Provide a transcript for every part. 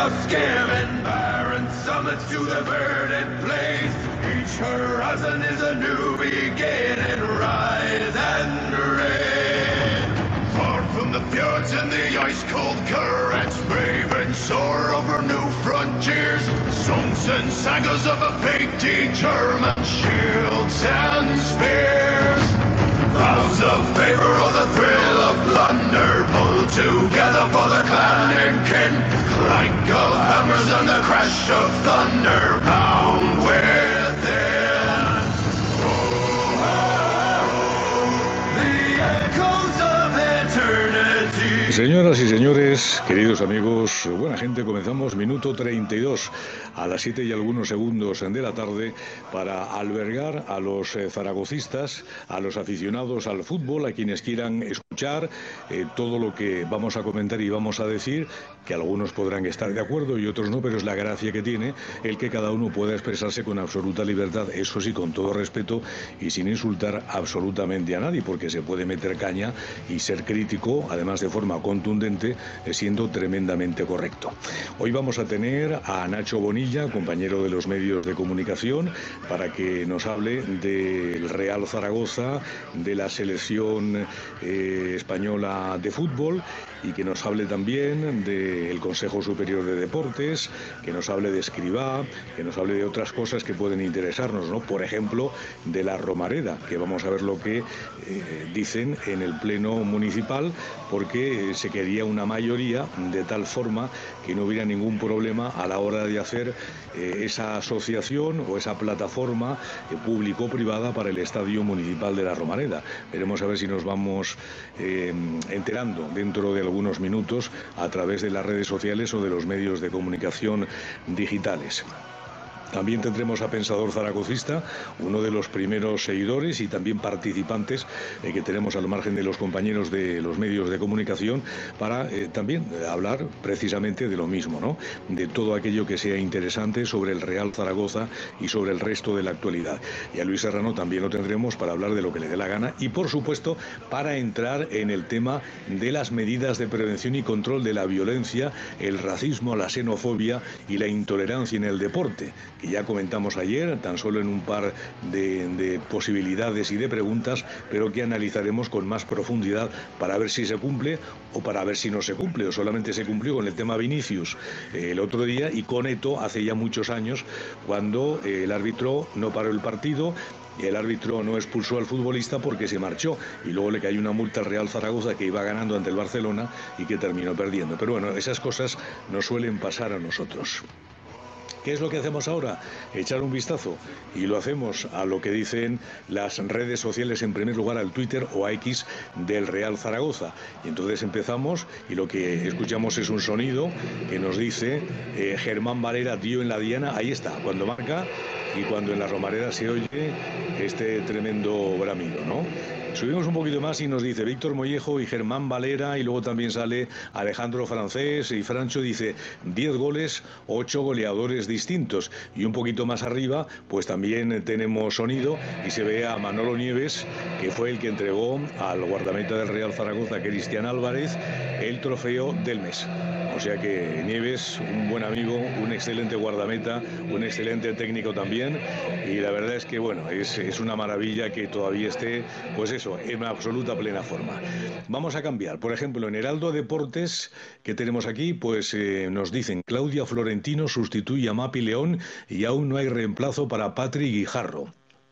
skimming barren summits to the verdant plains. Each horizon is a new beginning. Rise and reign. Far from the fjords and the ice-cold currents, brave and soar over new frontiers. Songs and sagas of a fated German, shields and spears. Vows of favor or the thrill of plunder, pulled together for the clan and kin. Clank of hammers and the crash of thunder, bound within. Oh, the echoes of eternity. Señoras y señores, queridos amigos, buena gente, comenzamos minuto 32 a las 7 y algunos segundos de la tarde para albergar a los zaragocistas, a los aficionados al fútbol, a quienes quieran escuchar todo lo que vamos a comentar y vamos a decir, que algunos podrán estar de acuerdo y otros no, pero es la gracia que tiene el que cada uno pueda expresarse con absoluta libertad, eso sí, con todo respeto y sin insultar absolutamente a nadie, porque se puede meter caña y ser crítico, además de forma contundente, siendo tremendamente correcto. Hoy vamos a tener a Nacho Bonilla, compañero de los medios de comunicación, para que nos hable del Real Zaragoza, de la selección española de fútbol, y que nos hable también del Consejo Superior de Deportes, que nos hable de Escribá, que nos hable de otras cosas que pueden interesarnos, ¿no? Por ejemplo, de la Romareda, que vamos a ver lo que dicen en el Pleno Municipal, porque se quería una mayoría de tal forma que no hubiera ningún problema a la hora de hacer esa asociación o esa plataforma público-privada para el Estadio Municipal de la Romareda. Veremos a ver si nos vamos enterando dentro de algunos minutos a través de las redes sociales o de los medios de comunicación digitales. También tendremos a Pensador Zaragocista, uno de los primeros seguidores y también participantes que tenemos al margen de los compañeros de los medios de comunicación, para también hablar precisamente de lo mismo, ¿no? De todo aquello que sea interesante sobre el Real Zaragoza y sobre el resto de la actualidad. Y a Luis Serrano también lo tendremos para hablar de lo que le dé la gana y, por supuesto, para entrar en el tema de las medidas de prevención y control de la violencia, el racismo, la xenofobia y la intolerancia en el deporte, que ya comentamos ayer, tan solo en un par de posibilidades y de preguntas, pero que analizaremos con más profundidad para ver si se cumple o para ver si no se cumple, o solamente se cumplió con el tema Vinicius el otro día y con Eto'o hace ya muchos años, cuando el árbitro no paró el partido. Y el árbitro no expulsó al futbolista porque se marchó y luego le cayó una multa al Real Zaragoza, que iba ganando ante el Barcelona y que terminó perdiendo. Pero bueno, esas cosas nos suelen pasar a nosotros. ¿Qué es lo que hacemos ahora? Echar un vistazo, y lo hacemos a lo que dicen las redes sociales, en primer lugar al Twitter o a X del Real Zaragoza. Y entonces empezamos y lo que escuchamos es un sonido que nos dice Germán Valera dio en la diana, ahí está, cuando marca y cuando en la Romareda se oye este tremendo bramido, ¿no? Subimos un poquito más y nos dice Víctor Mollejo y Germán Valera, y luego también sale Alejandro Francés, y Francho dice 10 goles, 8 goleadores distintos. Y un poquito más arriba pues también tenemos sonido y se ve a Manolo Nieves, que fue el que entregó al guardameta del Real Zaragoza, Cristian Álvarez, el trofeo del mes. O sea que Nieves, un buen amigo, un excelente guardameta, un excelente técnico también, y la verdad es que bueno, es una maravilla que todavía esté, pues eso, en absoluta plena forma. Vamos a cambiar, por ejemplo, en Heraldo Deportes, que tenemos aquí, pues nos dicen Claudia Florentino sustituye a Mapi León y aún no hay reemplazo para Patri Guijarro.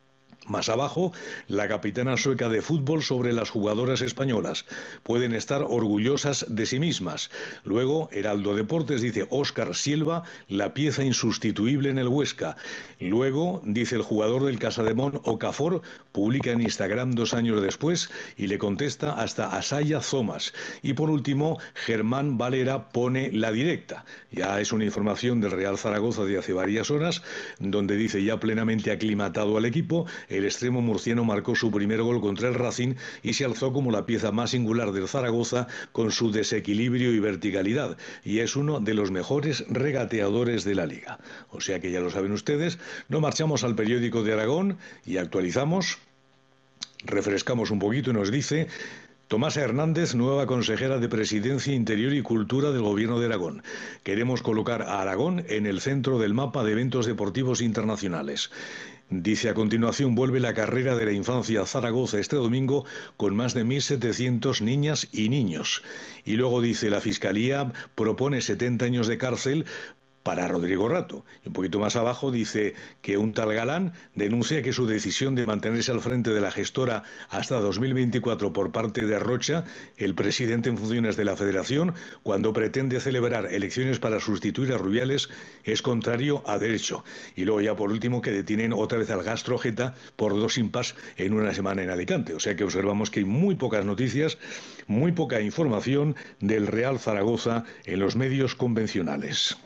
Más abajo, la capitana sueca de fútbol sobre las jugadoras españolas. Pueden estar orgullosas de sí mismas. Luego, Heraldo Deportes dice Óscar Silva, la pieza insustituible en el Huesca. Luego, dice el jugador del Casademón, Okafor, publica en Instagram 2 años después y le contesta hasta Asaya Zomas. Y por último, Germán Valera pone la directa. Ya es una información del Real Zaragoza de hace varias horas, donde dice ya plenamente aclimatado al equipo. El extremo murciano marcó su primer gol contra el Racing y se alzó como la pieza más singular del Zaragoza con su desequilibrio y verticalidad, y es uno de los mejores regateadores de la liga. O sea que ya lo saben ustedes, no marchamos al periódico de Aragón y actualizamos, refrescamos un poquito y nos dice Tomasa Hernández, nueva consejera de Presidencia, Interior y Cultura del Gobierno de Aragón. Queremos colocar a Aragón en el centro del mapa de eventos deportivos internacionales. Dice a continuación, vuelve la carrera de la infancia a Zaragoza este domingo con más de 1.700 niñas y niños. Y luego dice, la Fiscalía propone 70 años de cárcel para Rodrigo Rato. Y un poquito más abajo dice que un tal Galán denuncia que su decisión de mantenerse al frente de la gestora hasta 2024 por parte de Rocha, el presidente en funciones de la Federación, cuando pretende celebrar elecciones para sustituir a Rubiales, es contrario a derecho. Y luego ya por último que detienen otra vez al Gastrojeta por 2 impas en una semana en Alicante. O sea que observamos que hay muy pocas noticias, muy poca información del Real Zaragoza en los medios convencionales.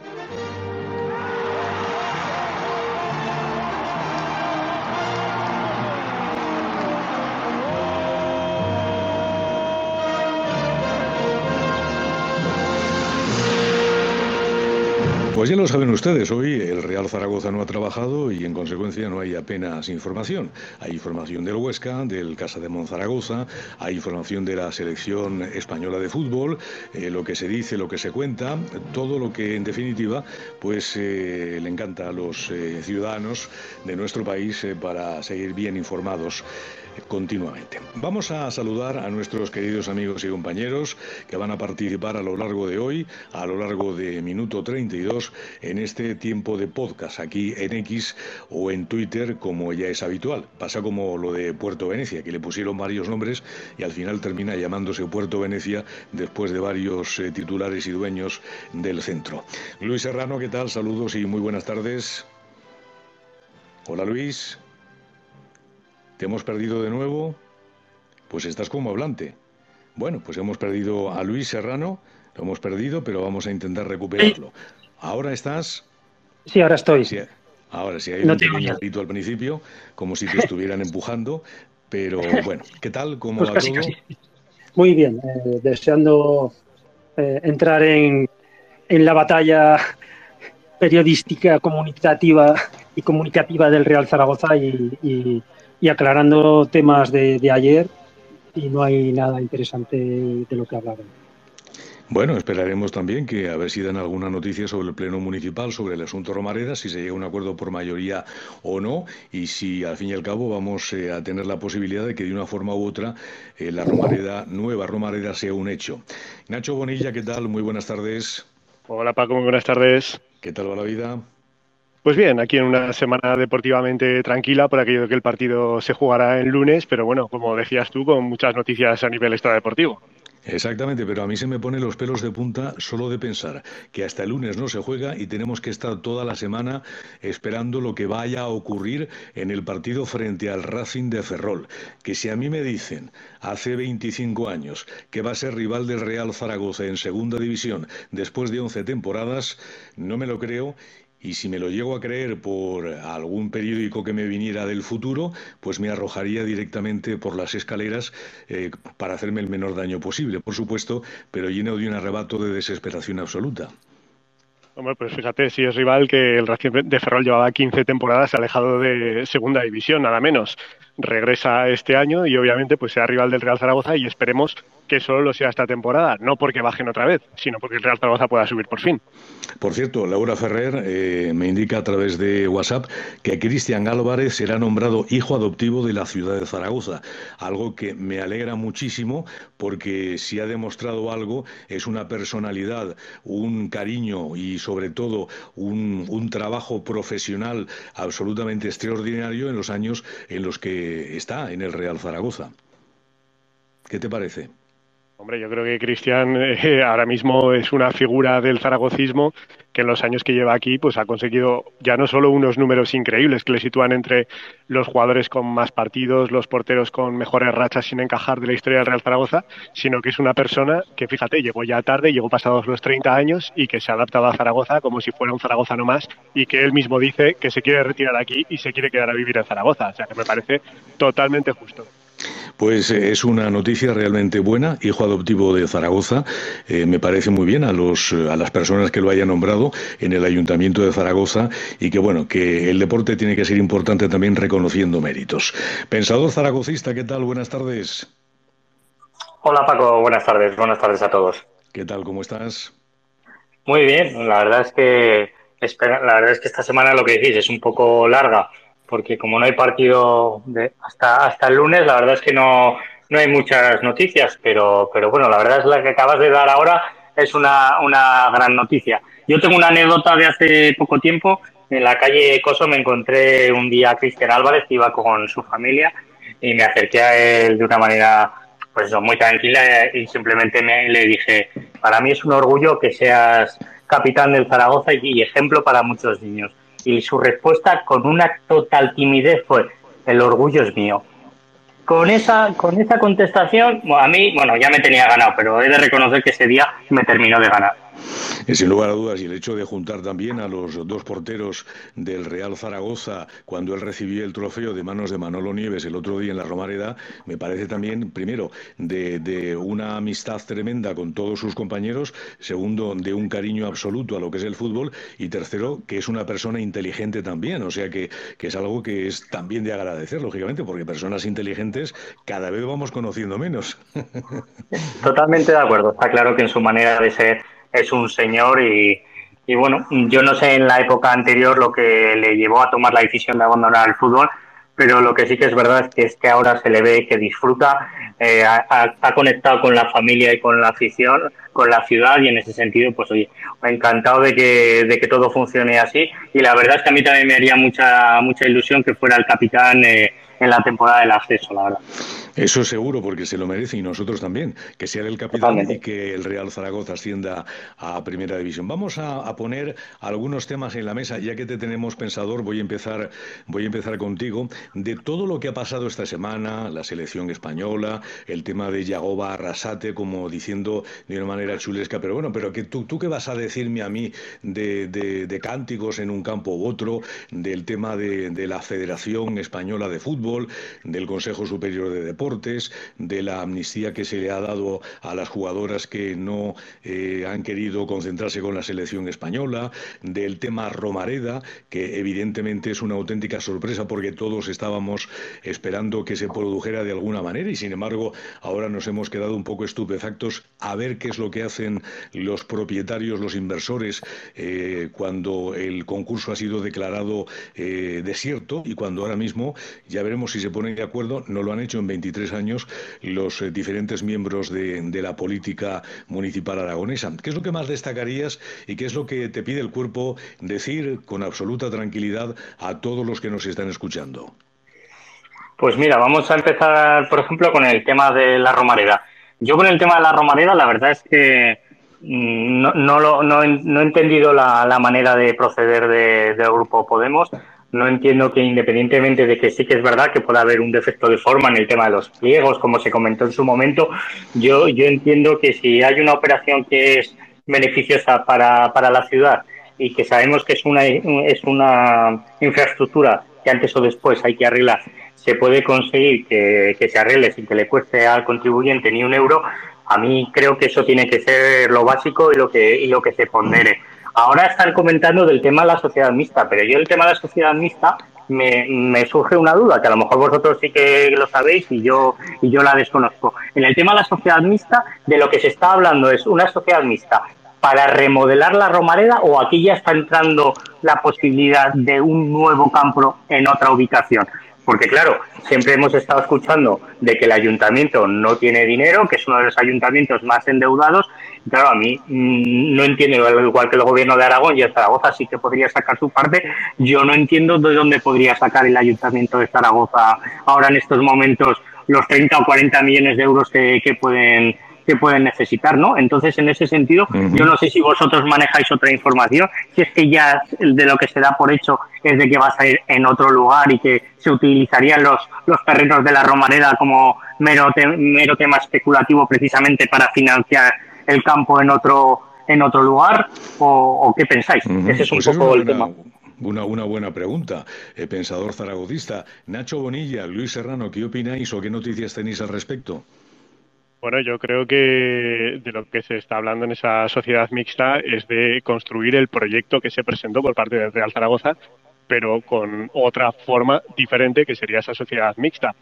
Pues ya lo saben ustedes, hoy el Real Zaragoza no ha trabajado y en consecuencia no hay apenas información. Hay información del Huesca, del Casa de Monzaragoza, hay información de la selección española de fútbol, lo que se dice, lo que se cuenta, todo lo que en definitiva pues le encanta a los ciudadanos de nuestro país para seguir bien informados continuamente. Vamos a saludar a nuestros queridos amigos y compañeros que van a participar a lo largo de hoy, a lo largo de Minuto 32, en este tiempo de podcast aquí en X o en Twitter, como ya es habitual. Pasa como lo de Puerto Venecia, que le pusieron varios nombres y al final termina llamándose Puerto Venecia después de varios titulares y dueños del centro. Luis Serrano, ¿qué tal? Saludos y muy buenas tardes. Hola, Luis. ¿Te hemos perdido de nuevo? Pues estás como hablante. Bueno, pues hemos perdido a Luis Serrano, lo hemos perdido, pero vamos a intentar recuperarlo. ¿Ahora estás? Sí, ahora estoy. Sí, ahora sí, hay un pequeño grito al principio, como si te estuvieran empujando, pero bueno, ¿qué tal? ¿Cómo pues va casi, todo? casi. Muy bien, deseando entrar en la batalla periodística, comunicativa y comunicativa del Real Zaragoza y aclarando temas de ayer, y no hay nada interesante de lo que hablar. Bueno, esperaremos también que a ver si dan alguna noticia sobre el Pleno Municipal, sobre el asunto Romareda, si se llega a un acuerdo por mayoría o no, y si al fin y al cabo vamos a tener la posibilidad de que de una forma u otra la Romareda, nueva Romareda, sea un hecho. Nacho Bonilla, ¿qué tal? Muy buenas tardes. Hola Paco, muy buenas tardes. ¿Qué tal va la vida? Pues bien, aquí en una semana deportivamente tranquila por aquello de que el partido se jugará el lunes, pero bueno, como decías tú, con muchas noticias a nivel extradeportivo. Exactamente, pero a mí se me ponen los pelos de punta solo de pensar que hasta el lunes no se juega y tenemos que estar toda la semana esperando lo que vaya a ocurrir en el partido frente al Racing de Ferrol. Que si a mí me dicen hace 25 años que va a ser rival del Real Zaragoza en segunda división después de 11 temporadas, no me lo creo. Y si me lo llego a creer por algún periódico que me viniera del futuro, pues me arrojaría directamente por las escaleras para hacerme el menor daño posible, por supuesto, pero lleno de un arrebato de desesperación absoluta. Hombre, pues fíjate, si es rival que el Racing de Ferrol llevaba 15 temporadas alejado de segunda división, nada menos. Regresa este año y obviamente pues sea rival del Real Zaragoza y esperemos que solo lo sea esta temporada, no porque bajen otra vez, sino porque el Real Zaragoza pueda subir por fin. Por cierto, Laura Ferrer me indica a través de WhatsApp que Cristian Álvarez será nombrado hijo adoptivo de la ciudad de Zaragoza, algo que me alegra muchísimo porque si ha demostrado algo es una personalidad, un cariño y sobre todo un trabajo profesional absolutamente extraordinario en los años en los que está en el Real Zaragoza. ¿Qué te parece? Hombre, yo creo que Cristian ahora mismo es una figura del zaragocismo que en los años que lleva aquí pues ha conseguido ya no solo unos números increíbles que le sitúan entre los jugadores con más partidos, los porteros con mejores rachas sin encajar de la historia del Real Zaragoza, sino que es una persona que, fíjate, llegó ya tarde, llegó pasados los 30 años y que se ha adaptado a Zaragoza como si fuera un zaragozano más y que él mismo dice que se quiere retirar aquí y se quiere quedar a vivir en Zaragoza. O sea, que me parece totalmente justo. Pues es una noticia realmente buena, hijo adoptivo de Zaragoza. Me parece muy bien a las personas que lo hayan nombrado en el Ayuntamiento de Zaragoza y que bueno, que el deporte tiene que ser importante también reconociendo méritos. Pensador zaragocista, ¿qué tal? Buenas tardes. Hola Paco, buenas tardes a todos. ¿Qué tal? ¿Cómo estás? Muy bien, la verdad es que esta semana lo que decís es un poco larga, porque como no hay partido hasta el lunes, la verdad es que no hay muchas noticias, pero bueno, la verdad es la que acabas de dar ahora es una gran noticia. Yo tengo una anécdota de hace poco tiempo. En la calle Coso me encontré un día a Cristian Álvarez, que iba con su familia, y me acerqué a él de una manera pues eso, muy tranquila, y simplemente le dije, para mí es un orgullo que seas capitán del Zaragoza y ejemplo para muchos niños. Y su respuesta con una total timidez fue, el orgullo es mío. Con esa contestación, a mí, bueno, ya me tenía ganado, pero he de reconocer que ese día me terminó de ganar. Sin lugar a dudas, y el hecho de juntar también a los dos porteros del Real Zaragoza cuando él recibía el trofeo de manos de Manolo Nieves el otro día en la Romareda, me parece también, primero, de una amistad tremenda con todos sus compañeros, segundo, de un cariño absoluto a lo que es el fútbol, y tercero, que es una persona inteligente también, o sea que es algo que es también de agradecer, lógicamente, porque personas inteligentes cada vez vamos conociendo menos. Totalmente de acuerdo. Está claro que en su manera de ser es un señor y bueno, yo no sé en la época anterior lo que le llevó a tomar la decisión de abandonar el fútbol, pero lo que sí que es verdad es que ahora se le ve que disfruta, ha conectado con la familia y con la afición, con la ciudad y en ese sentido, pues oye, encantado de que todo funcione así y la verdad es que a mí también me haría mucha ilusión que fuera el capitán en la temporada del ascenso, la verdad. Eso seguro, porque se lo merece y nosotros también, que sea el capitán y Totalmente. que el Real Zaragoza ascienda a Primera División. Vamos a poner algunos temas en la mesa, ya que te tenemos pensador, voy a empezar contigo. De todo lo que ha pasado esta semana, la selección española, el tema de Yagoba Arrasate, como diciendo de una manera chulesca, pero bueno, pero que tú qué vas a decirme a mí de cánticos en un campo u otro, del tema de la Federación Española de Fútbol, del Consejo Superior de Deportes, de la amnistía que se le ha dado a las jugadoras que no han querido concentrarse con la selección española, del tema Romareda, que evidentemente es una auténtica sorpresa porque todos estábamos esperando que se produjera de alguna manera y sin embargo ahora nos hemos quedado un poco estupefactos a ver qué es lo que hacen los propietarios, los inversores, cuando el concurso ha sido declarado desierto y cuando ahora mismo ya veremos si se ponen de acuerdo. No lo han hecho en 23 años los diferentes miembros de la política municipal aragonesa. ¿Qué es lo que más destacarías y qué es lo que te pide el cuerpo decir con absoluta tranquilidad a todos los que nos están escuchando? Pues mira, vamos a empezar, por ejemplo, con el tema de la Romareda. Yo con el tema de la Romareda, la verdad es que no he entendido la manera de proceder del Grupo Podemos. No entiendo que independientemente de que sí que es verdad que pueda haber un defecto de forma en el tema de los pliegos, como se comentó en su momento, yo entiendo que si hay una operación que es beneficiosa para la ciudad y que sabemos que es una infraestructura que antes o después hay que arreglar, se puede conseguir que se arregle sin que le cueste al contribuyente ni un euro, a mí creo que eso tiene que ser lo básico y lo que se pondere. Ahora están comentando del tema de la sociedad mixta, pero yo el tema de la sociedad mixta me surge una duda, que a lo mejor vosotros sí que lo sabéis y yo la desconozco. En el tema de la sociedad mixta, de lo que se está hablando es una sociedad mixta para remodelar la Romareda o aquí ya está entrando la posibilidad de un nuevo campo en otra ubicación. Porque claro, siempre hemos estado escuchando de que el ayuntamiento no tiene dinero, que es uno de los ayuntamientos más endeudados. Y claro, a mí no entiendo, igual que el gobierno de Aragón y el Zaragoza sí que podría sacar su parte, yo no entiendo de dónde podría sacar el ayuntamiento de Zaragoza ahora en estos momentos los 30 o 40 millones de euros que pueden necesitar, ¿no? Entonces, en ese sentido, yo no sé si vosotros manejáis otra información, si es que ya de lo que se da por hecho es de que vas a ir en otro lugar y que se utilizarían los terrenos de la Romareda como mero tema especulativo precisamente para financiar el campo en otro lugar, o qué pensáis. Ese es un Pues es poco el tema. una buena pregunta, pensador zaragocista. Nacho Bonilla, Luis Serrano, ¿qué opináis o qué noticias tenéis al respecto? Bueno, yo creo que de lo que se está hablando en esa sociedad mixta es de construir el proyecto que se presentó por parte del Real Zaragoza, pero con otra forma diferente que sería esa sociedad mixta.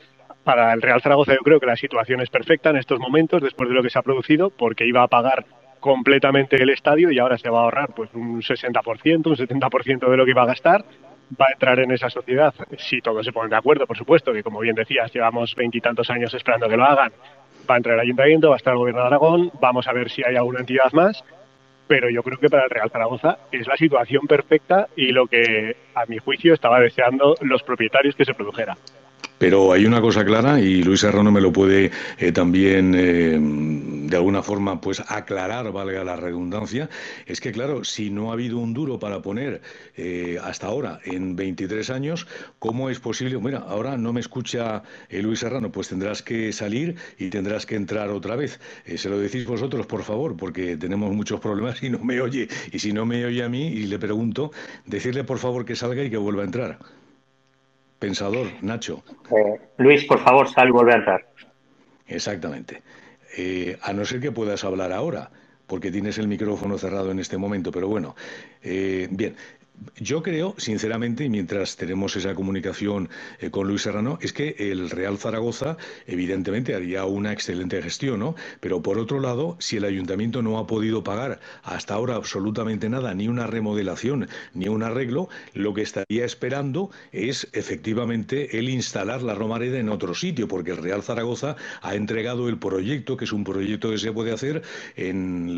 para el Real Zaragoza yo creo que la situación es perfecta en estos momentos, después de lo que se ha producido, porque iba a pagar completamente el estadio y ahora se va a ahorrar pues un 60%, un 70% de lo que iba a gastar. Va a entrar en esa sociedad, si todos se ponen de acuerdo, por supuesto, que como bien decías, llevamos 20 y tantos años esperando que lo hagan. Va a entrar el Ayuntamiento, va a estar el Gobierno de Aragón, vamos a ver si hay alguna entidad más, pero yo creo que para el Real Zaragoza es la situación perfecta y lo que, a mi juicio, estaba deseando los propietarios que se produjera. Pero hay una cosa clara, y Luis Serrano me lo puede también de alguna forma pues aclarar, valga la redundancia, es que claro, si no ha habido un duro para poner hasta ahora en 23 años, ¿cómo es posible? Mira, ahora no me escucha Luis Serrano, pues tendrás que salir y tendrás que entrar otra vez. Se lo decís vosotros, por favor, porque tenemos muchos problemas y no me oye. Y si no me oye a mí y le pregunto, decirle por favor que salga y que vuelva a entrar. Pensador, Nacho. Luis, por favor, sal y vuelve a entrar. Exactamente. A no ser que puedas hablar ahora, porque tienes el micrófono cerrado en este momento, pero bueno. Bien. Yo creo, sinceramente, y mientras tenemos esa comunicación con Luis Serrano, es que el Real Zaragoza, evidentemente, haría una excelente gestión, ¿no? Pero por otro lado, si el ayuntamiento no ha podido pagar hasta ahora absolutamente nada, ni una remodelación, ni un arreglo, lo que estaría esperando es efectivamente el instalar la Romareda en otro sitio, porque el Real Zaragoza ha entregado el proyecto, que es un proyecto que se puede hacer en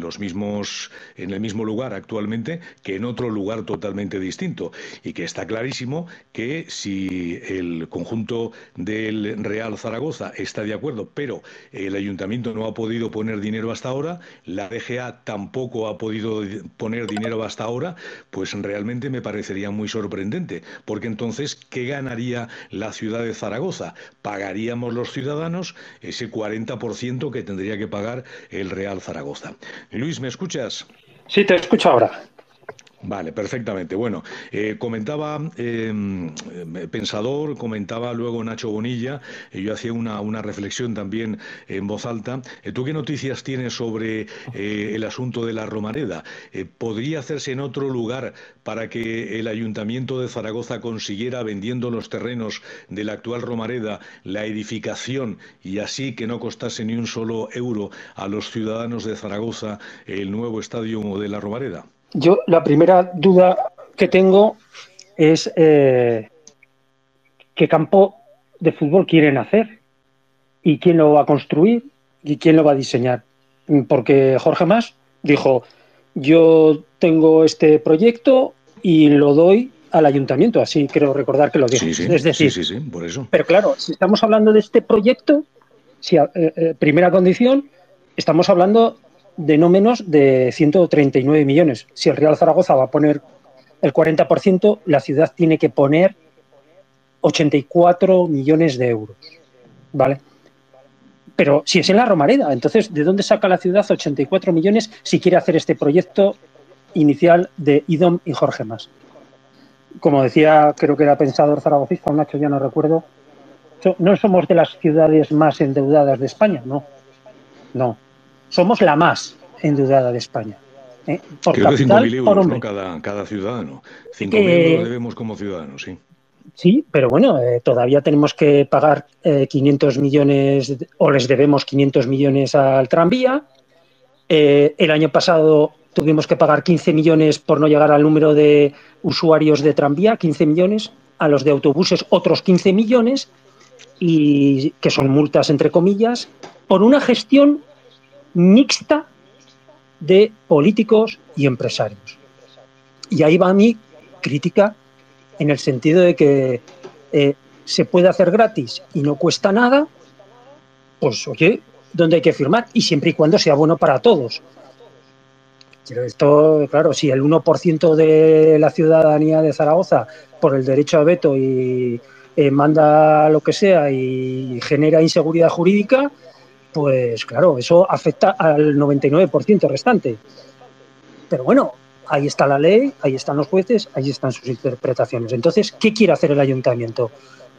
el mismo lugar actualmente que en otro lugar totalmente distinto, y que está clarísimo que si el conjunto del Real Zaragoza está de acuerdo, pero el ayuntamiento no ha podido poner dinero hasta ahora, la DGA tampoco ha podido poner dinero hasta ahora, pues realmente me parecería muy sorprendente, porque entonces, ¿qué ganaría la ciudad de Zaragoza? Pagaríamos los ciudadanos ese 40% que tendría que pagar el Real Zaragoza. Luis, ¿me escuchas? Sí, te escucho ahora. Vale, perfectamente. Bueno, comentaba Pensador, comentaba luego Nacho Bonilla, yo hacía una reflexión también en voz alta. ¿Tú qué noticias tienes sobre el asunto de la Romareda? ¿Podría hacerse en otro lugar para que el Ayuntamiento de Zaragoza consiguiera, vendiendo los terrenos de la actual Romareda, la edificación y así que no costase ni un solo euro a los ciudadanos de Zaragoza el nuevo estadio de la Romareda? Yo la primera duda que tengo es qué campo de fútbol quieren hacer y quién lo va a construir y quién lo va a diseñar. Porque Jorge Mas dijo, yo tengo este proyecto y lo doy al ayuntamiento, así creo recordar que lo dijo. Sí, Es decir, sí, por eso. Pero claro, si estamos hablando de este proyecto, primera condición, estamos hablando de no menos de 139 millones. Si el Real Zaragoza va a poner el 40%, la ciudad tiene que poner 84 millones de euros, ¿vale? Pero si es en la Romareda, entonces, ¿de dónde saca la ciudad 84 millones si quiere hacer este proyecto inicial de IDOM y Jorge Mas? Como decía, creo que era Pensador zaragocista, Nacho, ya no recuerdo, no somos de las ciudades más endeudadas de España, no. Somos la más endeudada de España. Por creo capital, que 5.000 euros, ¿no? Cada ciudadano. 5.000 los debemos como ciudadanos, sí. Sí, pero bueno, todavía tenemos que pagar 500 millones, o les debemos 500 millones al tranvía. El año pasado tuvimos que pagar 15 millones por no llegar al número de usuarios de tranvía, 15 millones, a los de autobuses otros 15 millones, y que son multas entre comillas, por una gestión mixta de políticos y empresarios. Y ahí va mi crítica, en el sentido de que se puede hacer gratis y no cuesta nada, pues oye, ¿dónde hay que firmar? Y siempre y cuando sea bueno para todos. Pero esto, claro, si el 1% de la ciudadanía de Zaragoza, por el derecho a veto y manda lo que sea y genera inseguridad jurídica, pues claro, eso afecta al 99% restante. Pero bueno, ahí está la ley, ahí están los jueces, ahí están sus interpretaciones. Entonces, ¿qué quiere hacer el ayuntamiento?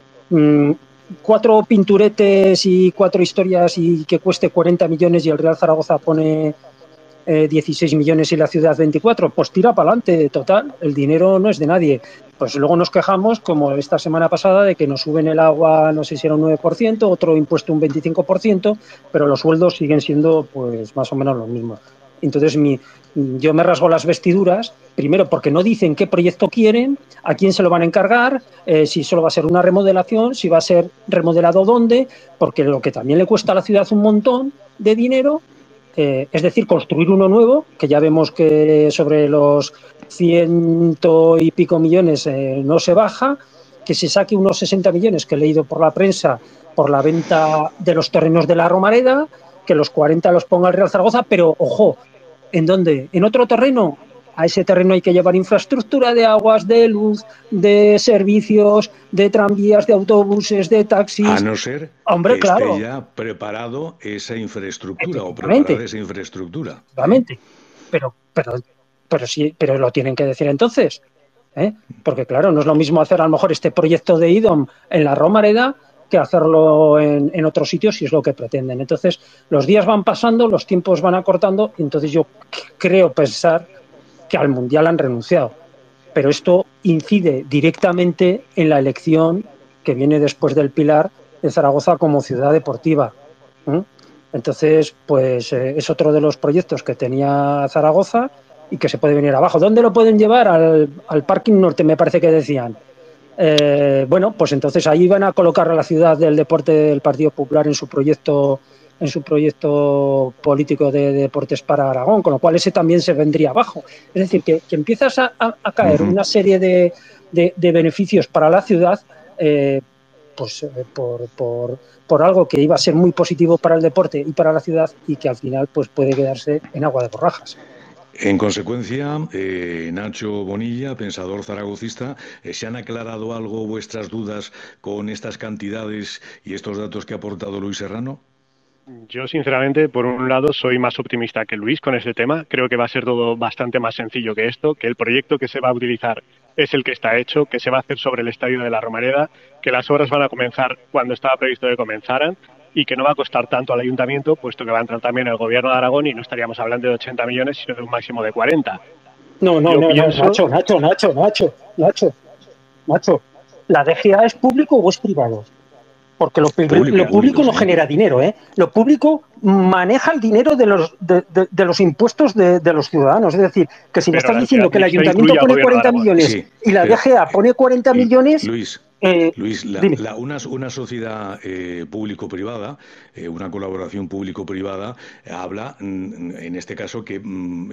4 pinturetes y 4 historias y que cueste 40 millones y el Real Zaragoza pone 16 millones y la ciudad 24, pues tira para adelante, total, el dinero no es de nadie. pues luego nos quejamos, como esta semana pasada, de que nos suben el agua, no sé si era un 9%, otro impuesto un 25%, pero los sueldos siguen siendo pues más o menos los mismos. Entonces yo me rasgo las vestiduras, primero porque no dicen qué proyecto quieren, a quién se lo van a encargar, si solo va a ser una remodelación, si va a ser remodelado dónde, porque lo que también le cuesta a la ciudad un montón de dinero, es decir, construir uno nuevo, que ya vemos que sobre los 100 y pico millones no se baja, que se saque unos 60 millones que he leído por la prensa por la venta de los terrenos de la Romareda, que los 40 los ponga el Real Zaragoza, pero ojo, ¿en dónde? ¿En otro terreno? A ese terreno hay que llevar infraestructura de aguas, de luz, de servicios, de tranvías, de autobuses, de taxis. A no ser Hombre, que claro, esté ya preparado esa infraestructura o efectivamente, preparada esa infraestructura. efectivamente. Pero sí, pero lo tienen que decir entonces, ¿eh? Porque claro, no es lo mismo hacer a lo mejor este proyecto de IDOM en la Romareda que hacerlo en otros sitios si es lo que pretenden. Entonces, los días van pasando, los tiempos van acortando, y entonces yo creo pensar que al Mundial han renunciado. Pero esto incide directamente en la elección que viene después del Pilar de Zaragoza como ciudad deportiva. ¿Eh? Entonces, pues es otro de los proyectos que tenía Zaragoza y que se puede venir abajo. ¿Dónde lo pueden llevar? Al Parking Norte, me parece que decían. Bueno, pues entonces ahí van a colocar a la ciudad del deporte del Partido Popular en su proyecto político de deportes para Aragón, con lo cual ese también se vendría abajo. Es decir, que empiezas a caer una serie de beneficios para la ciudad, pues por algo que iba a ser muy positivo para el deporte y para la ciudad, y que al final pues puede quedarse en agua de borrajas. En consecuencia, Nacho Bonilla, pensador zaragocista, ¿se han aclarado algo vuestras dudas con estas cantidades y estos datos que ha aportado Luis Serrano? Yo, sinceramente, por un lado, soy más optimista que Luis con este tema. Creo que va a ser todo bastante más sencillo que esto, que el proyecto que se va a utilizar es el que está hecho, que se va a hacer sobre el estadio de la Romareda, que las obras van a comenzar cuando estaba previsto que comenzaran y que no va a costar tanto al ayuntamiento, puesto que va a entrar también el gobierno de Aragón y no estaríamos hablando de 80 millones, sino de un máximo de 40. No, Yo pienso... Nacho. ¿La DGA es público o es privado? Porque lo público no sí. genera dinero, ¿eh? Lo público maneja el dinero de los impuestos de los ciudadanos. Es decir, que si me estás diciendo que el ayuntamiento pone 40 millones sí, y la DGA pone 40 millones... Luis, una sociedad público-privada, una colaboración público-privada, habla, en este caso, que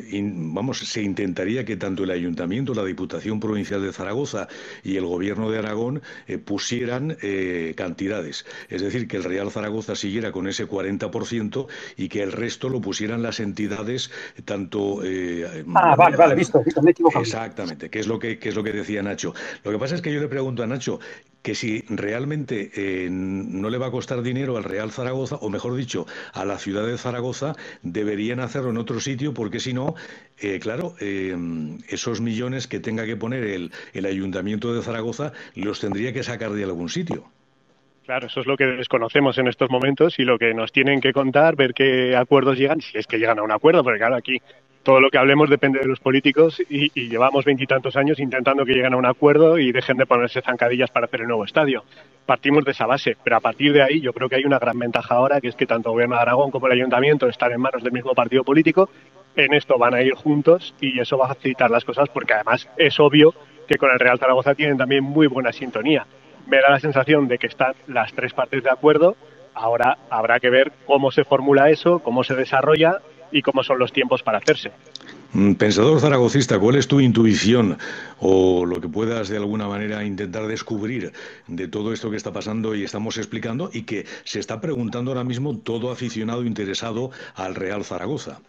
se intentaría que tanto el Ayuntamiento, la Diputación Provincial de Zaragoza y el Gobierno de Aragón pusieran cantidades. Es decir, que el Real Zaragoza siguiera con ese 40% y que el resto lo pusieran las entidades, tanto... vale, visto, me he equivocado. Exactamente, que es lo que decía Nacho. Lo que pasa es que yo le pregunto a Nacho que si realmente no le va a costar dinero al Real Zaragoza, o mejor dicho, a la ciudad de Zaragoza, deberían hacerlo en otro sitio, porque si no, claro, esos millones que tenga que poner el Ayuntamiento de Zaragoza los tendría que sacar de algún sitio. Claro, eso es lo que desconocemos en estos momentos y lo que nos tienen que contar, ver qué acuerdos llegan, si es que llegan a un acuerdo, porque claro, aquí todo lo que hablemos depende de los políticos y llevamos 20 y tantos años intentando que lleguen a un acuerdo y dejen de ponerse zancadillas para hacer el nuevo estadio. Partimos de esa base, pero a partir de ahí yo creo que hay una gran ventaja ahora, que es que tanto el Gobierno de Aragón como el Ayuntamiento están en manos del mismo partido político. En esto van a ir juntos y eso va a facilitar las cosas, porque además es obvio que con el Real Zaragoza tienen también muy buena sintonía. Me da la sensación de que están las tres partes de acuerdo. Ahora habrá que ver cómo se formula eso, cómo se desarrolla y cómo son los tiempos para hacerse. Pensador zaragocista, ¿cuál es tu intuición o lo que puedas de alguna manera intentar descubrir de todo esto que está pasando y estamos explicando y que se está preguntando ahora mismo todo aficionado interesado al Real Zaragoza?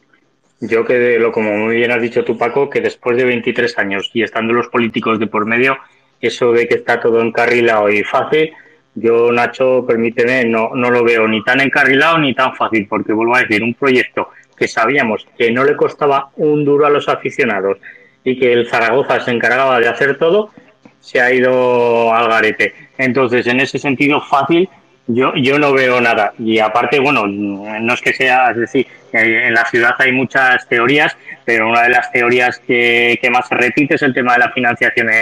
Yo como muy bien has dicho tú, Paco, que después de 23 años y estando los políticos de por medio, eso de que está todo encarrilado y fácil, yo, Nacho, permíteme, no lo veo ni tan encarrilado ni tan fácil, porque vuelvo a decir, un proyecto que sabíamos que no le costaba un duro a los aficionados y que el Zaragoza se encargaba de hacer todo, se ha ido al garete. Entonces, en ese sentido, fácil, yo no veo nada. Y aparte, bueno, no es que sea, es decir, en la ciudad hay muchas teorías, pero una de las teorías que más se repite es el tema de la financiación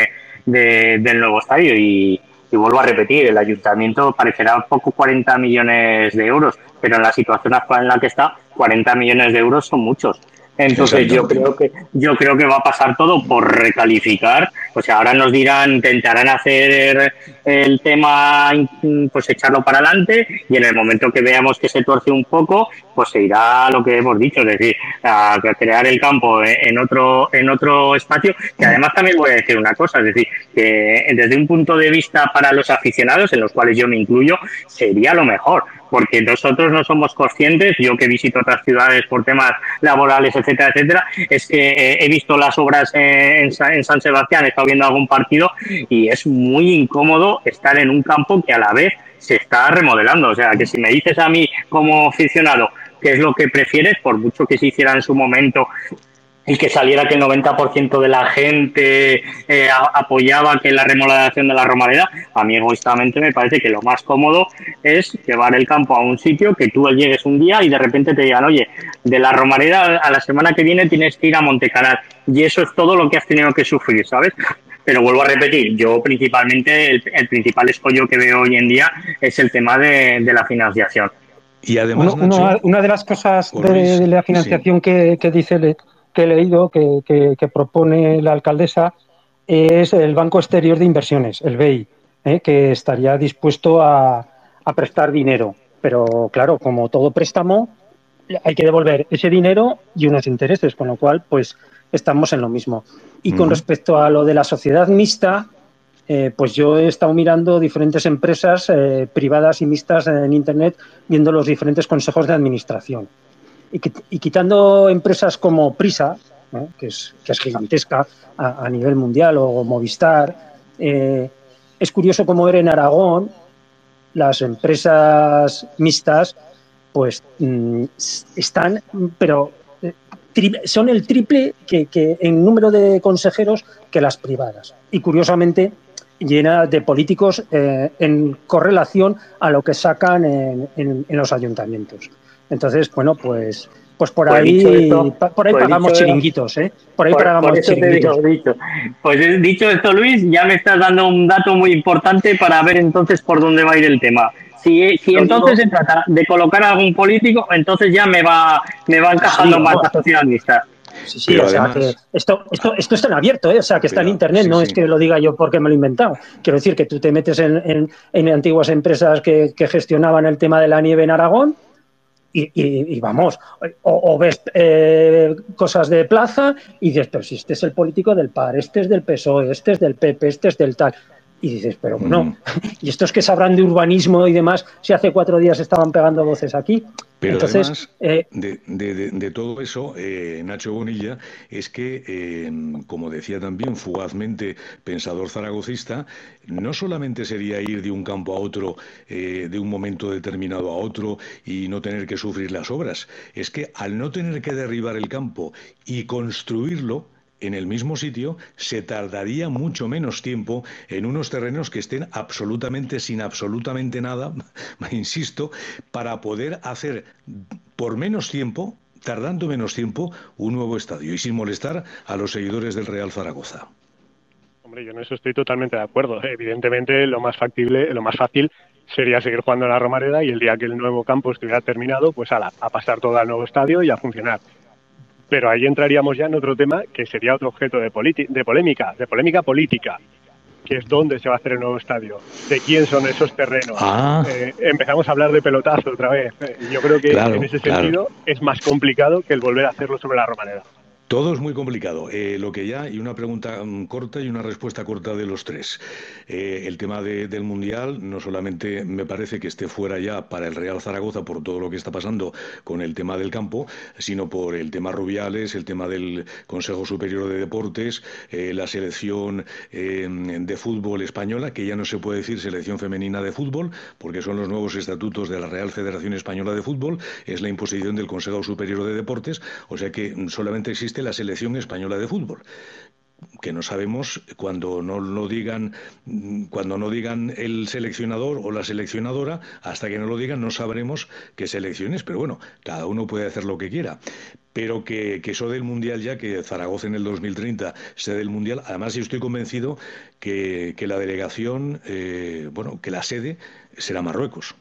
del nuevo estadio. Y vuelvo a repetir, el ayuntamiento parecerá poco 40 millones de euros, pero en la situación actual en la que está, 40 millones de euros son muchos. Entonces yo creo que va a pasar todo por recalificar. O sea, ahora nos dirán, intentarán hacer el tema, pues echarlo para adelante, y en el momento que veamos que se tuerce un poco, pues se irá a lo que hemos dicho, es decir, a crear el campo en otro espacio. Que además también voy a decir una cosa, es decir, que desde un punto de vista para los aficionados, en los cuales yo me incluyo, sería lo mejor, porque nosotros no somos conscientes. Yo que visito otras ciudades por temas laborales, etcétera, etcétera, es que he visto las obras en San Sebastián, he estado viendo algún partido y es muy incómodo estar en un campo que a la vez se está remodelando. O sea, que si me dices a mí como aficionado qué es lo que prefieres, por mucho que se hiciera en su momento y que saliera que el 90% de la gente apoyaba que la remodelación de la Romareda, a mí egoístamente me parece que lo más cómodo es llevar el campo a un sitio que tú llegues un día y de repente te digan, oye, de la Romareda a la semana que viene tienes que ir a Montecanal, y eso es todo lo que has tenido que sufrir, ¿sabes? Pero vuelvo a repetir, yo principalmente, el principal escollo que veo hoy en día es el tema de la financiación. Y además, Nacho, una de las cosas de la financiación que dice, que he leído, que propone la alcaldesa, es el Banco Exterior de Inversiones, el BEI, que estaría dispuesto a prestar dinero. Pero claro, como todo préstamo, hay que devolver ese dinero y unos intereses, con lo cual pues estamos en lo mismo. Y con respecto a lo de la sociedad mixta, pues yo he estado mirando diferentes empresas privadas y mixtas en Internet, viendo los diferentes consejos de administración. Y quitando empresas como Prisa, ¿no?, que es gigantesca a nivel mundial, o Movistar, es curioso cómo ver en Aragón las empresas mixtas pues están, pero son el triple que en número de consejeros que las privadas. Y curiosamente llena de políticos en correlación a lo que sacan en los ayuntamientos. Entonces, bueno, pues por ahí pagamos chiringuitos, ¿eh? Por ahí pagamos chiringuitos. Pues dicho esto, Luis, ya me estás dando un dato muy importante para ver entonces por dónde va a ir el tema. Si entonces se trata de colocar a algún político, entonces ya me va encajando más la sociedad mixta. Sí, o sea, que esto está en abierto, o sea, que está en Internet, no es que lo diga yo porque me lo he inventado. Quiero decir que tú te metes en antiguas empresas que gestionaban el tema de la nieve en Aragón y vamos, o ves cosas de plaza y dices, pero si este es el político del PAR, este es del PSOE, este es del PP, este es del tal. Y dices, pero bueno, ¿y estos que sabrán de urbanismo y demás si hace 4 días estaban pegando voces aquí? Pero entonces, además de todo eso, Nacho Bonilla, es que, como decía también fugazmente pensador zaragocista, no solamente sería ir de un campo a otro, de un momento determinado a otro y no tener que sufrir las obras, es que al no tener que derribar el campo y construirlo en el mismo sitio, se tardaría mucho menos tiempo en unos terrenos que estén absolutamente sin absolutamente nada, insisto, para poder hacer por menos tiempo, tardando menos tiempo, un nuevo estadio y sin molestar a los seguidores del Real Zaragoza. Hombre, yo en eso estoy totalmente de acuerdo. Evidentemente, lo más factible, lo más fácil sería seguir jugando en la Romareda y el día que el nuevo campo estuviera terminado, pues a pasar todo al nuevo estadio y a funcionar. Pero ahí entraríamos ya en otro tema que sería otro objeto de polémica política, que es dónde se va a hacer el nuevo estadio, de quién son esos terrenos. Empezamos a hablar de pelotazo otra vez. Yo creo que en ese sentido es más complicado que el volver a hacerlo sobre la Romareda. Todo es muy complicado. Lo que ya, y una pregunta corta y una respuesta corta de los tres. El tema del Mundial, no solamente me parece que esté fuera ya para el Real Zaragoza por todo lo que está pasando con el tema del campo, sino por el tema Rubiales, el tema del Consejo Superior de Deportes, la selección de fútbol española, que ya no se puede decir selección femenina de fútbol, porque son los nuevos estatutos de la Real Federación Española de Fútbol, es la imposición del Consejo Superior de Deportes, o sea que solamente existe la selección española de fútbol. que no sabemos cuando no lo digan, cuando no digan el seleccionador o la seleccionadora, hasta que no lo digan no sabremos qué selecciones, pero bueno, cada uno puede hacer lo que quiera. Pero que eso del Mundial ya, que Zaragoza en el 2030 sea del Mundial, además yo estoy convencido que la delegación, bueno, que la sede será Marruecos.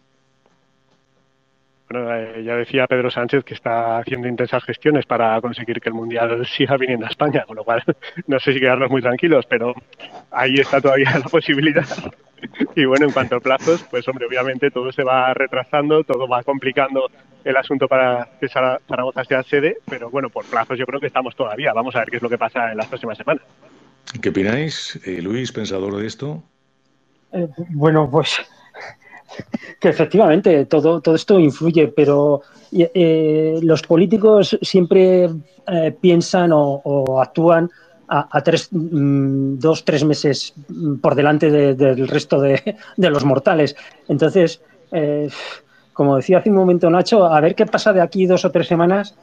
Bueno, ya decía Pedro Sánchez que está haciendo intensas gestiones para conseguir que el Mundial siga viniendo a España, con lo cual no sé si quedarnos muy tranquilos, pero ahí está todavía la posibilidad. Y bueno, en cuanto a plazos, pues hombre, obviamente todo se va retrasando, todo va complicando el asunto para que Zaragoza sea sede, pero bueno, por plazos yo creo que estamos todavía. Vamos a ver qué es lo que pasa en las próximas semanas. ¿Qué opináis, Luis, pensador de esto? Bueno, pues que efectivamente todo esto influye, pero los políticos siempre piensan o actúan a 2, 3 meses por delante del resto de los mortales. Entonces, como decía hace un momento Nacho, a ver qué pasa de aquí 2 o 3 semanas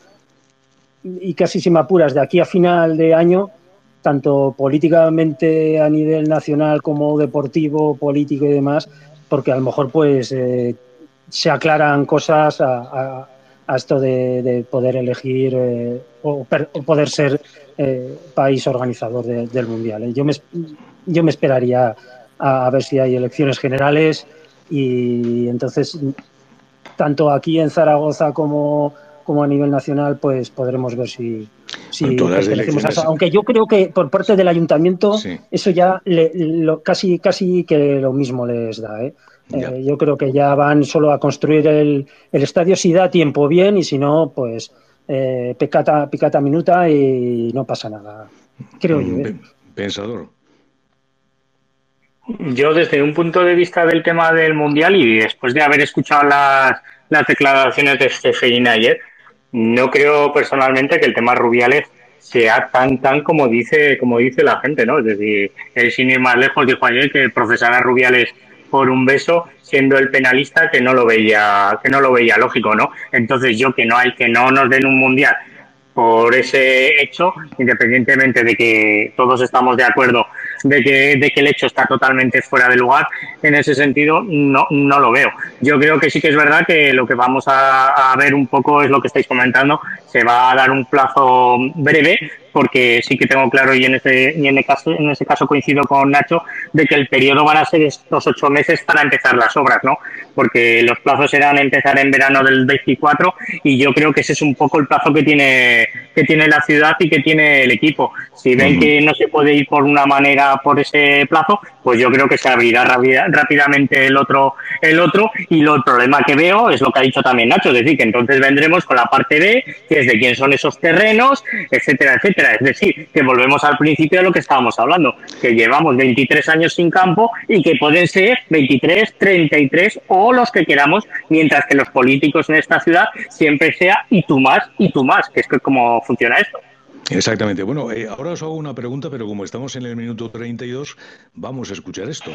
y casi si me apuras, de aquí a final de año, tanto políticamente a nivel nacional como deportivo, político y demás, porque a lo mejor pues se aclaran cosas a esto de poder elegir o poder ser país organizador del Mundial. Yo me esperaría a ver si hay elecciones generales y entonces tanto aquí en Zaragoza como a nivel nacional, pues podremos ver si Bueno, todas las pertenecemos a eso. elecciones. Aunque yo creo que por parte del ayuntamiento Sí, eso ya casi que lo mismo les da, ¿eh? ya. Yo creo que ya van solo a construir el estadio si da tiempo bien y si no, pues picata minuta y no pasa nada. Creo yo, ¿eh? Pensador. Yo, desde un punto de vista del tema del Mundial y después de haber escuchado las declaraciones de Ceferín ayer, no creo personalmente que el tema Rubiales sea tan como dice la gente, ¿no? Es decir, él, sin ir más lejos, dijo ayer que procesar a Rubiales por un beso, siendo el penalista, que no lo veía lógico, ¿no? Entonces yo, que no nos den un Mundial por ese hecho, independientemente de que todos estamos de acuerdo de que el hecho está totalmente fuera de lugar, en ese sentido no lo veo. Yo creo que sí que es verdad que lo que vamos a ver un poco es lo que estáis comentando, se va a dar un plazo breve, porque sí que tengo claro y en ese caso coincido con Nacho, de que el periodo van a ser estos 8 meses para empezar las obras, ¿no? Porque los plazos serán empezar en verano del 24 y yo creo que ese es un poco el plazo que tiene la ciudad y que tiene el equipo. Si ven que no se puede ir por una manera por ese plazo, pues yo creo que se abrirá rápidamente el otro, y el problema que veo es lo que ha dicho también Nacho, es decir, que entonces vendremos con la parte B, que es de quién son esos terrenos, etcétera, etcétera. Es decir, que volvemos al principio de lo que estábamos hablando, que llevamos 23 años sin campo y que pueden ser 23, 33 o los que queramos, mientras que los políticos en esta ciudad siempre sea y tú más, que es que cómo funciona esto. Exactamente. Bueno, ahora os hago una pregunta, pero como estamos en el minuto 32, vamos a escuchar esto.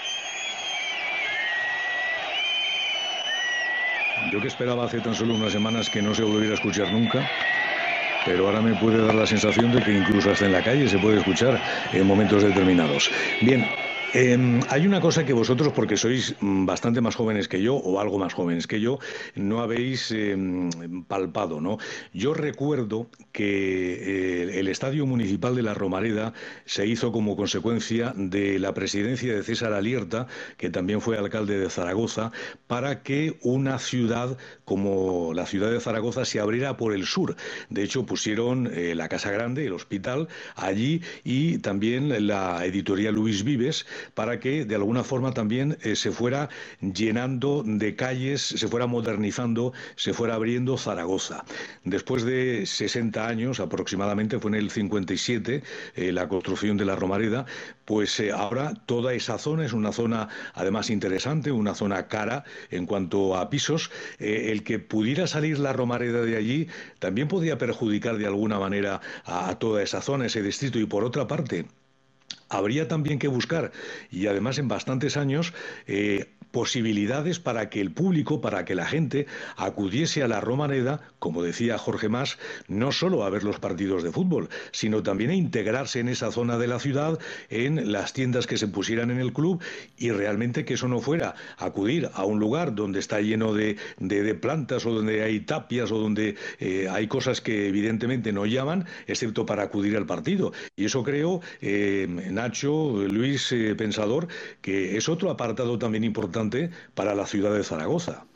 Yo que esperaba hace tan solo unas semanas que no se volviera a escuchar nunca, pero ahora me puede dar la sensación de que incluso hasta en la calle se puede escuchar en momentos determinados. Bien. Hay una cosa que vosotros, porque sois bastante más jóvenes que yo, o algo más jóvenes que yo, no habéis palpado, ¿no? Yo recuerdo que el Estadio Municipal de la Romareda se hizo como consecuencia de la presidencia de César Alierta, que también fue alcalde de Zaragoza, para que una ciudad como la ciudad de Zaragoza se abriera por el sur. De hecho, pusieron la Casa Grande, el hospital, allí y también la editorial Luis Vives, para que de alguna forma también se fuera llenando de calles, se fuera modernizando, se fuera abriendo Zaragoza. Después de 60 años aproximadamente, fue en el 57 la construcción de la Romareda, pues ahora toda esa zona es una zona además interesante, una zona cara en cuanto a pisos. El que pudiera salir la Romareda de allí también podría perjudicar de alguna manera a toda esa zona, ese distrito. Y por otra parte, habría también que buscar, y además en bastantes años, posibilidades para que el público, para que la gente acudiese a la Romareda, como decía Jorge Mas, no solo a ver los partidos de fútbol, sino también a integrarse en esa zona de la ciudad, en las tiendas que se pusieran en el club, y realmente que eso no fuera acudir a un lugar donde está lleno de plantas, o donde hay tapias, o donde hay cosas que evidentemente no llaman, excepto para acudir al partido. Y eso creo, Nacho, Luis, Pensador, que es otro apartado también importante para la ciudad de Zaragoza.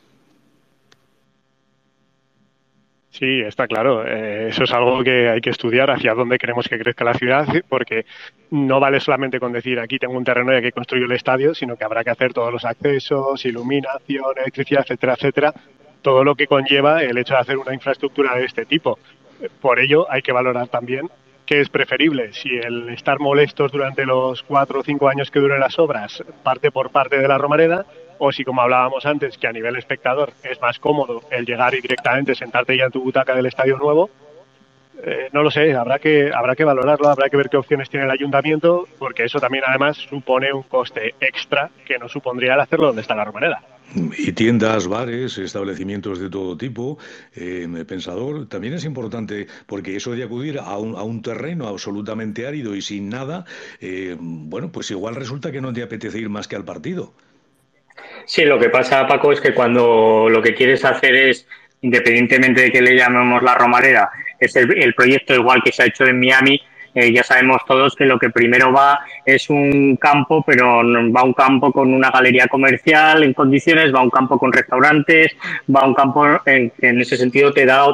Sí, está claro. Eso es algo que hay que estudiar, hacia dónde queremos que crezca la ciudad, porque no vale solamente con decir aquí tengo un terreno y aquí construyo el estadio, sino que habrá que hacer todos los accesos, iluminación, electricidad, etcétera, etcétera, todo lo que conlleva el hecho de hacer una infraestructura de este tipo. Por ello, hay que valorar también qué es preferible, si el estar molestos durante los 4 o 5 años que duren las obras, parte por parte de la Romareda, o si, como hablábamos antes, que a nivel espectador es más cómodo el llegar y directamente sentarte ya en tu butaca del estadio nuevo. No lo sé, habrá que valorarlo, habrá que ver qué opciones tiene el ayuntamiento, porque eso también además supone un coste extra que no supondría el hacerlo donde está la Romareda. Y tiendas, bares, establecimientos de todo tipo, Pensador, también es importante, porque eso de acudir a un terreno absolutamente árido y sin nada, bueno, pues igual resulta que no te apetece ir más que al partido. Sí, lo que pasa, Paco, es que cuando lo que quieres hacer es, independientemente de que le llamemos la Romareda, es el proyecto igual que se ha hecho en Miami. Ya sabemos todos que lo que primero va es un campo, pero va un campo con una galería comercial en condiciones, va un campo con restaurantes, va un campo en ese sentido te da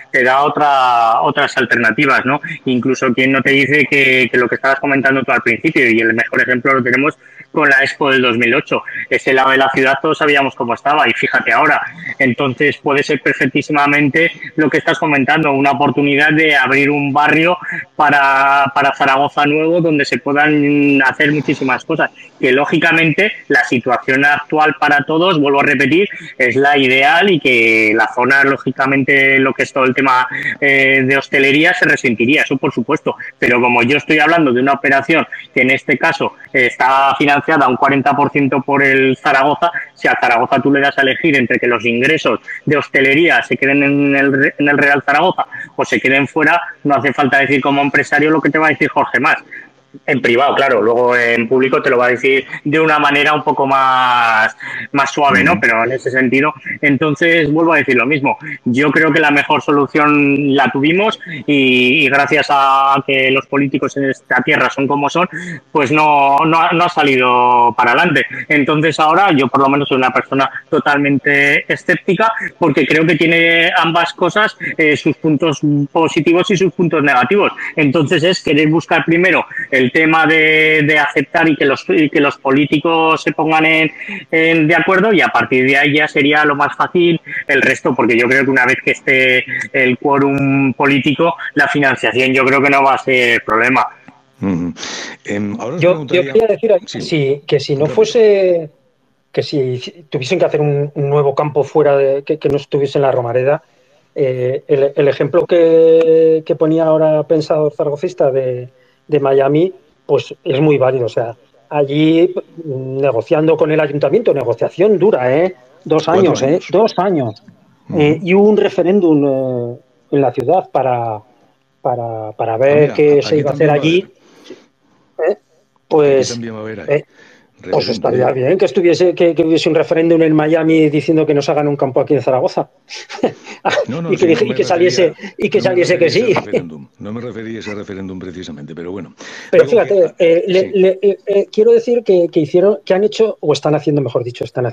otras alternativas, ¿no? Incluso quien no te dice que lo que estabas comentando tú al principio, y el mejor ejemplo lo tenemos con la Expo del 2008. Ese lado de la ciudad todos sabíamos cómo estaba, y fíjate ahora. Entonces puede ser perfectísimamente lo que estás comentando, una oportunidad de abrir un barrio para Zaragoza nuevo, donde se puedan hacer muchísimas cosas, que lógicamente la situación actual para todos, vuelvo a repetir, es la ideal, y que la zona, lógicamente, lo que es todo el tema de hostelería se resentiría, eso por supuesto, pero como yo estoy hablando de una operación que en este caso está financiada un 40% por el Zaragoza, si a Zaragoza tú le das a elegir entre que los ingresos de hostelería se queden en el Real Zaragoza o se queden fuera, no hace falta decir como empresario lo que te va a decir Jorge Mas. En privado, claro, luego en público te lo va a decir de una manera un poco más suave, ¿no? Pero en ese sentido, entonces vuelvo a decir lo mismo. Yo creo que la mejor solución la tuvimos, y gracias a que los políticos en esta tierra son como son, pues no ha salido para adelante. Entonces ahora yo por lo menos soy una persona totalmente escéptica, porque creo que tiene ambas cosas, sus puntos positivos y sus puntos negativos. Entonces es querer buscar primero el tema de aceptar y que los políticos se pongan de acuerdo, y a partir de ahí ya sería lo más fácil el resto, porque yo creo que una vez que esté el quórum político, la financiación yo creo que no va a ser problema. Yo quería decir sí, que si no fuese, que si tuviesen que hacer un nuevo campo fuera que no estuviese en la Romareda, el ejemplo que ponía ahora Pensador zaragocista de Miami, pues es muy válido. O sea, allí negociando con el ayuntamiento, negociación dura, 2 años, 2 años. Y hubo un referéndum en la ciudad para ver qué se iba a hacer allí. Pues estaría bien que hubiese un referéndum en Miami diciendo que nos hagan un campo aquí en Zaragoza. y que saliese que sí. No me refería a ese referéndum precisamente, pero bueno. Pero fíjate, quiero decir que han hecho, o están haciendo, mejor dicho, la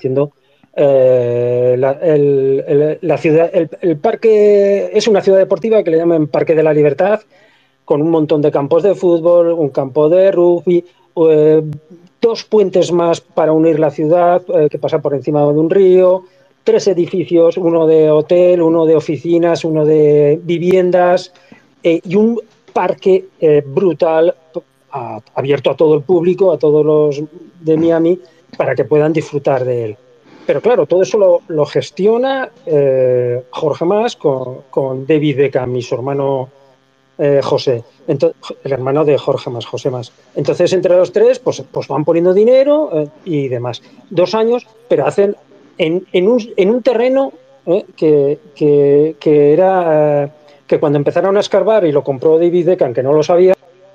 ciudad, el parque es una ciudad deportiva que le llaman Parque de la Libertad, con un montón de campos de fútbol, un campo de rugby, 2 puentes más para unir la ciudad, que pasa por encima de un río, 3 edificios, uno de hotel, uno de oficinas, uno de viviendas, y un parque brutal, abierto a todo el público, a todos los de Miami, para que puedan disfrutar de él. Pero claro, todo eso lo gestiona Jorge Mas con David Beckham y su hermano José, el hermano de Jorge más, José más. Entonces, entre los tres, pues van poniendo dinero y demás. 2 años, pero hacen en un terreno que era que cuando empezaron a escarbar, y lo compró David Beckham, que no lo sabía.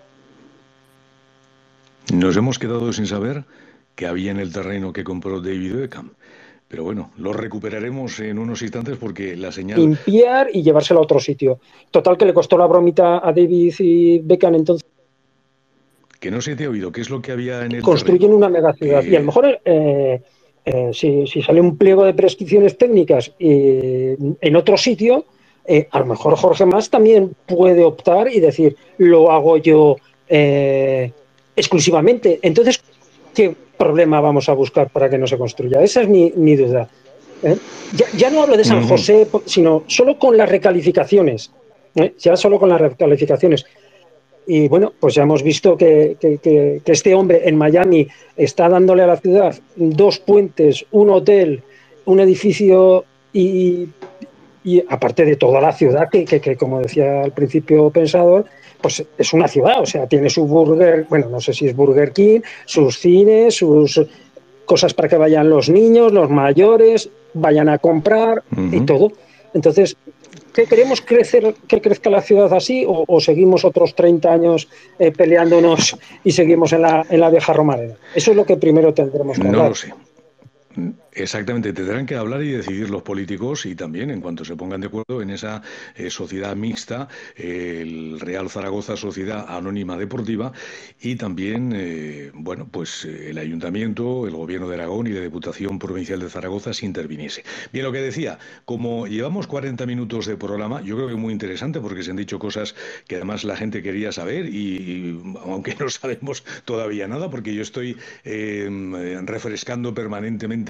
Nos hemos quedado sin saber qué había en el terreno que compró David Beckham. Pero bueno, lo recuperaremos en unos instantes porque la señal... Limpiar y llevárselo a otro sitio. Total, que le costó la bromita a David y Beckham, entonces... Que no se te ha oído, ¿qué es lo que había en el construyen terreno? Una megaciudad. Y a lo mejor, si sale un pliego de prescripciones técnicas en otro sitio, a lo mejor Jorge Mas también puede optar y decir, lo hago yo exclusivamente. Entonces, ¿qué problema vamos a buscar para que no se construya? Esa es mi duda. Ya no hablo de San José, sino solo con las recalificaciones. Ya solo con las recalificaciones. Y bueno, pues ya hemos visto que este hombre en Miami está dándole a la ciudad 2 puentes, un hotel, un edificio y aparte de toda la ciudad que como decía al principio Pensador, pues es una ciudad, o sea, tiene su burger, bueno, no sé si es Burger King, sus cines, sus cosas para que vayan los niños, los mayores, vayan a comprar y todo. Entonces, ¿qué queremos crecer, que crezca la ciudad así o seguimos otros 30 años peleándonos y seguimos en la vieja Romareda? Eso es lo que primero tendremos que hablar. No lo sé. Exactamente, tendrán que hablar y decidir los políticos y también en cuanto se pongan de acuerdo en esa sociedad mixta, el Real Zaragoza Sociedad Anónima Deportiva y también, bueno, pues el Ayuntamiento, el Gobierno de Aragón y la Diputación Provincial de Zaragoza se interviniese. Bien, lo que decía, como llevamos 40 minutos de programa, yo creo que es muy interesante porque se han dicho cosas que además la gente quería saber y aunque no sabemos todavía nada porque yo estoy refrescando permanentemente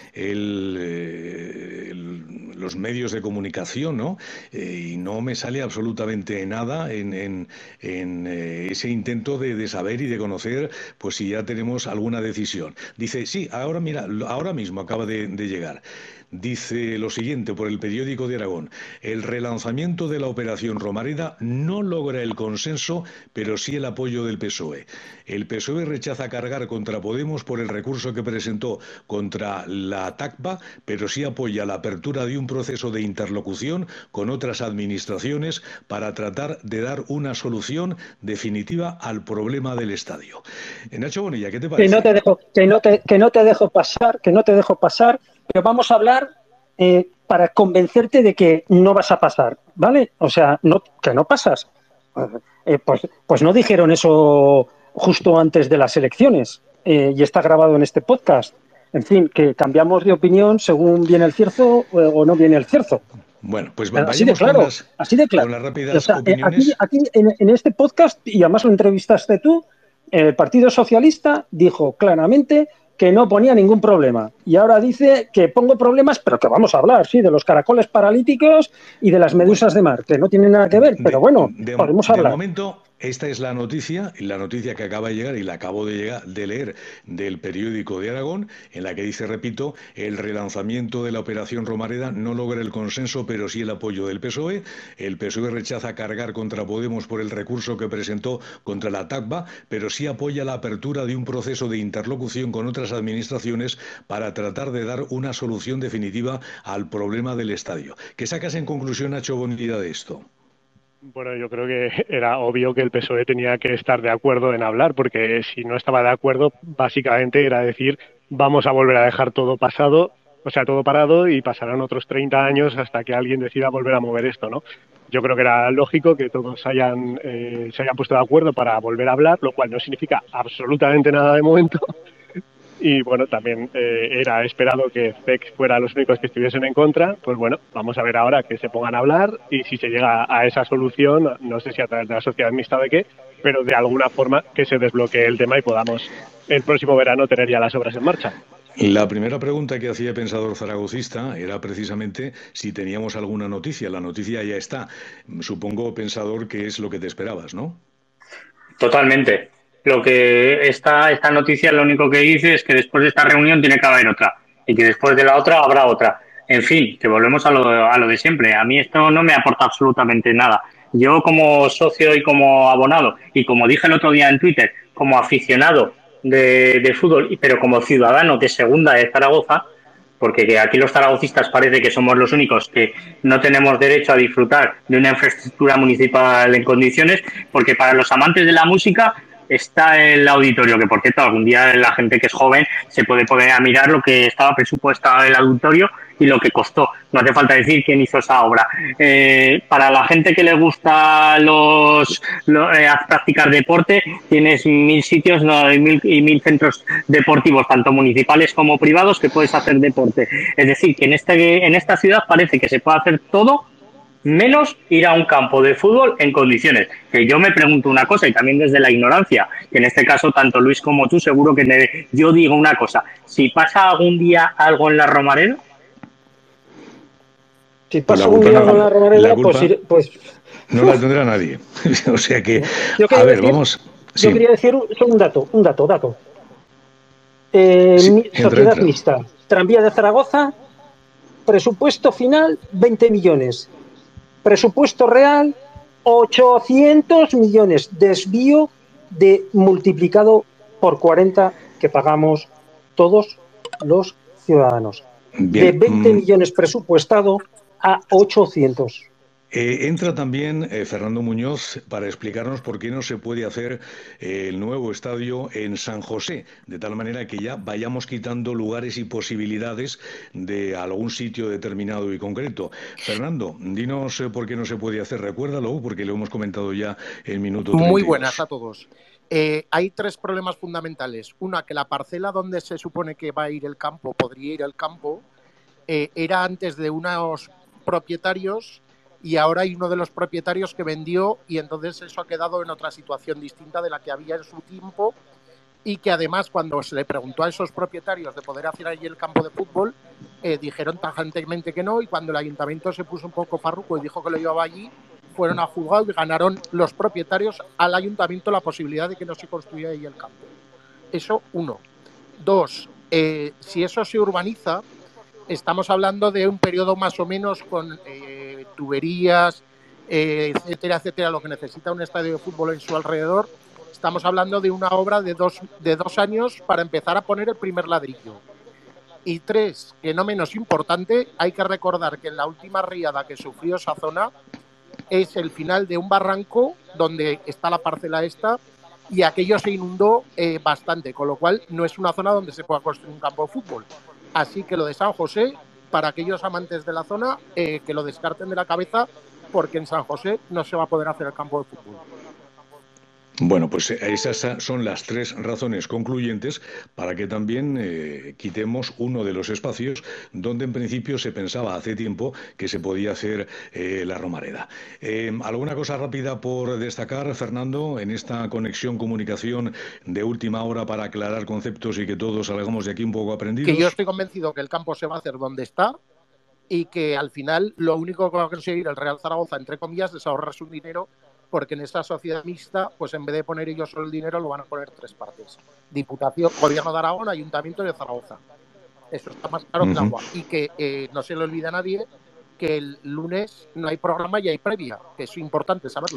los medios de comunicación, ¿no? Y no me sale absolutamente nada en ese intento de saber y de conocer, pues si ya tenemos alguna decisión. Dice, sí, ahora mira, ahora mismo acaba de llegar. Dice lo siguiente por el periódico de Aragón: el relanzamiento de la operación Romareda no logra el consenso, pero sí el apoyo del PSOE. El PSOE rechaza cargar contra Podemos por el recurso que presentó contra la TACBA, pero sí apoya la apertura de un proceso de interlocución con otras administraciones para tratar de dar una solución definitiva al problema del estadio. Nacho Bonilla, ¿qué te parece? Que no te dejo pasar, pero vamos a hablar para convencerte de que no vas a pasar, ¿vale? O sea, que no pasas. Pues no dijeron eso justo antes de las elecciones y está grabado en este podcast. En fin, que cambiamos de opinión según viene el cierzo o no viene el cierzo. Bueno, pues así de claro, con las rápidas opiniones. Aquí en este podcast, y además lo entrevistaste tú, el Partido Socialista dijo claramente que no ponía ningún problema. Y ahora dice que pongo problemas, pero que vamos a hablar, sí, de los caracoles paralíticos y de las medusas de mar, que no tienen nada que ver, pero bueno, podemos hablar. De momento, esta es la noticia que acaba de llegar y la acabo de leer del periódico de Aragón, en la que dice, repito, el relanzamiento de la operación Romareda no logra el consenso, pero sí el apoyo del PSOE. El PSOE rechaza cargar contra Podemos por el recurso que presentó contra la TACBA, pero sí apoya la apertura de un proceso de interlocución con otras administraciones para tratar de dar una solución definitiva al problema del estadio. ¿Qué sacas en conclusión, Nacho Bonilla, de esto? Bueno, yo creo que era obvio que el PSOE tenía que estar de acuerdo en hablar, porque si no estaba de acuerdo, básicamente era decir, vamos a volver a dejar todo pasado, o sea, todo parado, y pasarán otros 30 años hasta que alguien decida volver a mover esto, ¿no? Yo creo que era lógico que todos se hayan puesto de acuerdo para volver a hablar, lo cual no significa absolutamente nada de momento. Y bueno, también era esperado que FEC fuera los únicos que estuviesen en contra. Pues bueno, vamos a ver ahora que se pongan a hablar y si se llega a esa solución, no sé si a través de la sociedad mixta o de qué, pero de alguna forma que se desbloquee el tema y podamos el próximo verano tener ya las obras en marcha. La primera pregunta que hacía Pensador Zaragocista era precisamente si teníamos alguna noticia. La noticia ya está. Supongo, Pensador, que es lo que te esperabas, ¿no? Totalmente. Lo que esta noticia lo único que dice es que después de esta reunión tiene que haber otra y que después de la otra habrá otra. En fin, que volvemos a lo de siempre. A mí esto no me aporta absolutamente nada. Yo como socio y como abonado, y como dije el otro día en Twitter, como aficionado de fútbol, pero como ciudadano de segunda de Zaragoza, porque aquí los zaragocistas parece que somos los únicos que no tenemos derecho a disfrutar de una infraestructura municipal en condiciones, porque para los amantes de la música está el auditorio, que por cierto algún día la gente que es joven se puede poner a mirar lo que estaba presupuestado el auditorio y lo que costó. No hace falta decir quién hizo esa obra. Para la gente que le gusta practicar deporte, tienes 1000 sitios y 1000 centros deportivos, tanto municipales como privados, que puedes hacer deporte. Es decir, que en esta ciudad parece que se puede hacer todo menos ir a un campo de fútbol en condiciones. Que yo me pregunto una cosa, y también desde la ignorancia, que en este caso tanto Luis como tú seguro que yo digo una cosa: si pasa algún día algo en la Romareda, si pasa un día con la Romareda, pues no la tendrá nadie. O sea que, vamos. Yo quería decir un dato. Sociedad mixta, Tranvía de Zaragoza, presupuesto final 20 millones. Presupuesto real 800 millones. Desvío multiplicado por 40 que pagamos todos los ciudadanos. Bien. De 20 millones presupuestado a 800. Entra también Fernando Muñoz para explicarnos por qué no se puede hacer el nuevo estadio en San José, de tal manera que ya vayamos quitando lugares y posibilidades de algún sitio determinado y concreto. Fernando, dinos por qué no se puede hacer, recuérdalo, porque lo hemos comentado ya en minuto 32. Muy buenas a todos. Hay 3 problemas fundamentales. Una, que la parcela donde se supone que va a ir el campo, podría ir el campo, era antes de unos propietarios, y ahora hay uno de los propietarios que vendió, y entonces eso ha quedado en otra situación distinta de la que había en su tiempo, y que además cuando se le preguntó a esos propietarios de poder hacer allí el campo de fútbol, dijeron tajantemente que no, y cuando el ayuntamiento se puso un poco farruco y dijo que lo llevaba allí, fueron a juzgado y ganaron los propietarios al ayuntamiento la posibilidad de que no se construyera ahí el campo. Eso, 1. 2, si eso se urbaniza, estamos hablando de un periodo más o menos con tuberías, etcétera, etcétera, lo que necesita un estadio de fútbol en su alrededor. Estamos hablando de una obra de dos años para empezar a poner el primer ladrillo. Y 3, que no menos importante, hay que recordar que en la última riada que sufrió esa zona es el final de un barranco donde está la parcela esta, y aquello se inundó bastante, con lo cual no es una zona donde se pueda construir un campo de fútbol. Así que lo de San José, para aquellos amantes de la zona, que lo descarten de la cabeza, porque en San José no se va a poder hacer el campo de fútbol. Bueno, pues esas son las 3 razones concluyentes para que también quitemos uno de los espacios donde en principio se pensaba hace tiempo que se podía hacer la Romareda. ¿Alguna cosa rápida por destacar, Fernando, en esta conexión, comunicación de última hora para aclarar conceptos y que todos salgamos de aquí un poco aprendidos? Que yo estoy convencido que el campo se va a hacer donde está, y que al final lo único que va a conseguir el Real Zaragoza, entre comillas, es ahorrarse un dinero, porque en esta sociedad mixta, pues en vez de poner ellos solo el dinero, lo van a poner 3 partes: Diputación, Gobierno de Aragón, Ayuntamiento de Zaragoza. Eso está más claro que el agua. Y que no se le olvide a nadie que el lunes no hay programa y hay previa, que es importante saberlo.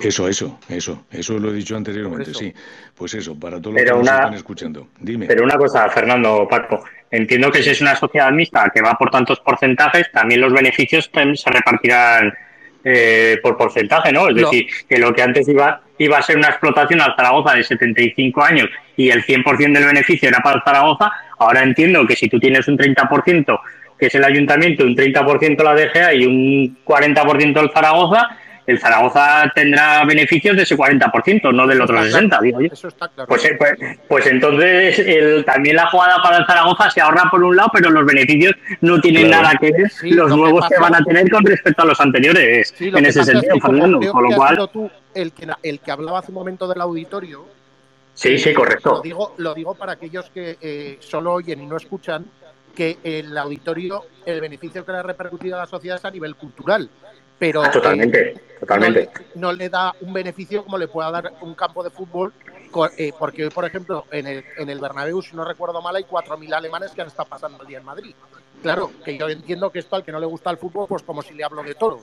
Eso lo he dicho anteriormente, sí. Pues eso, para todos los que nos están escuchando. Dime. Pero una cosa, Fernando, Paco, entiendo que si es una sociedad mixta que va por tantos porcentajes, también los beneficios se repartirán por porcentaje, ¿no? Es decir, que lo que antes iba a ser una explotación al Zaragoza de 75 años y el 100% del beneficio era para el Zaragoza, ahora entiendo que si tú tienes un 30%, que es el ayuntamiento, un 30% la DGA y un 40% el Zaragoza tendrá beneficios de ese 40%, no del otro 60%, digo yo. Eso está claro. Pues entonces también la jugada para el Zaragoza se ahorra por un lado, pero los beneficios no tienen nada que ver los nuevos que van a tener con respecto a los anteriores, en ese sentido, Fernando. Con lo cual, tú, el que hablaba hace un momento del auditorio. Sí, correcto. Lo digo para aquellos que solo oyen y no escuchan, que el auditorio, el beneficio que le ha repercutido a la sociedad es a nivel cultural. Pero totalmente. No le da un beneficio como le pueda dar un campo de fútbol, porque hoy, por ejemplo, en el Bernabéu, si no recuerdo mal, hay 4.000 alemanes que han estado pasando el día en Madrid. Claro, que yo entiendo que esto al que no le gusta el fútbol, pues como si le hablo de toros.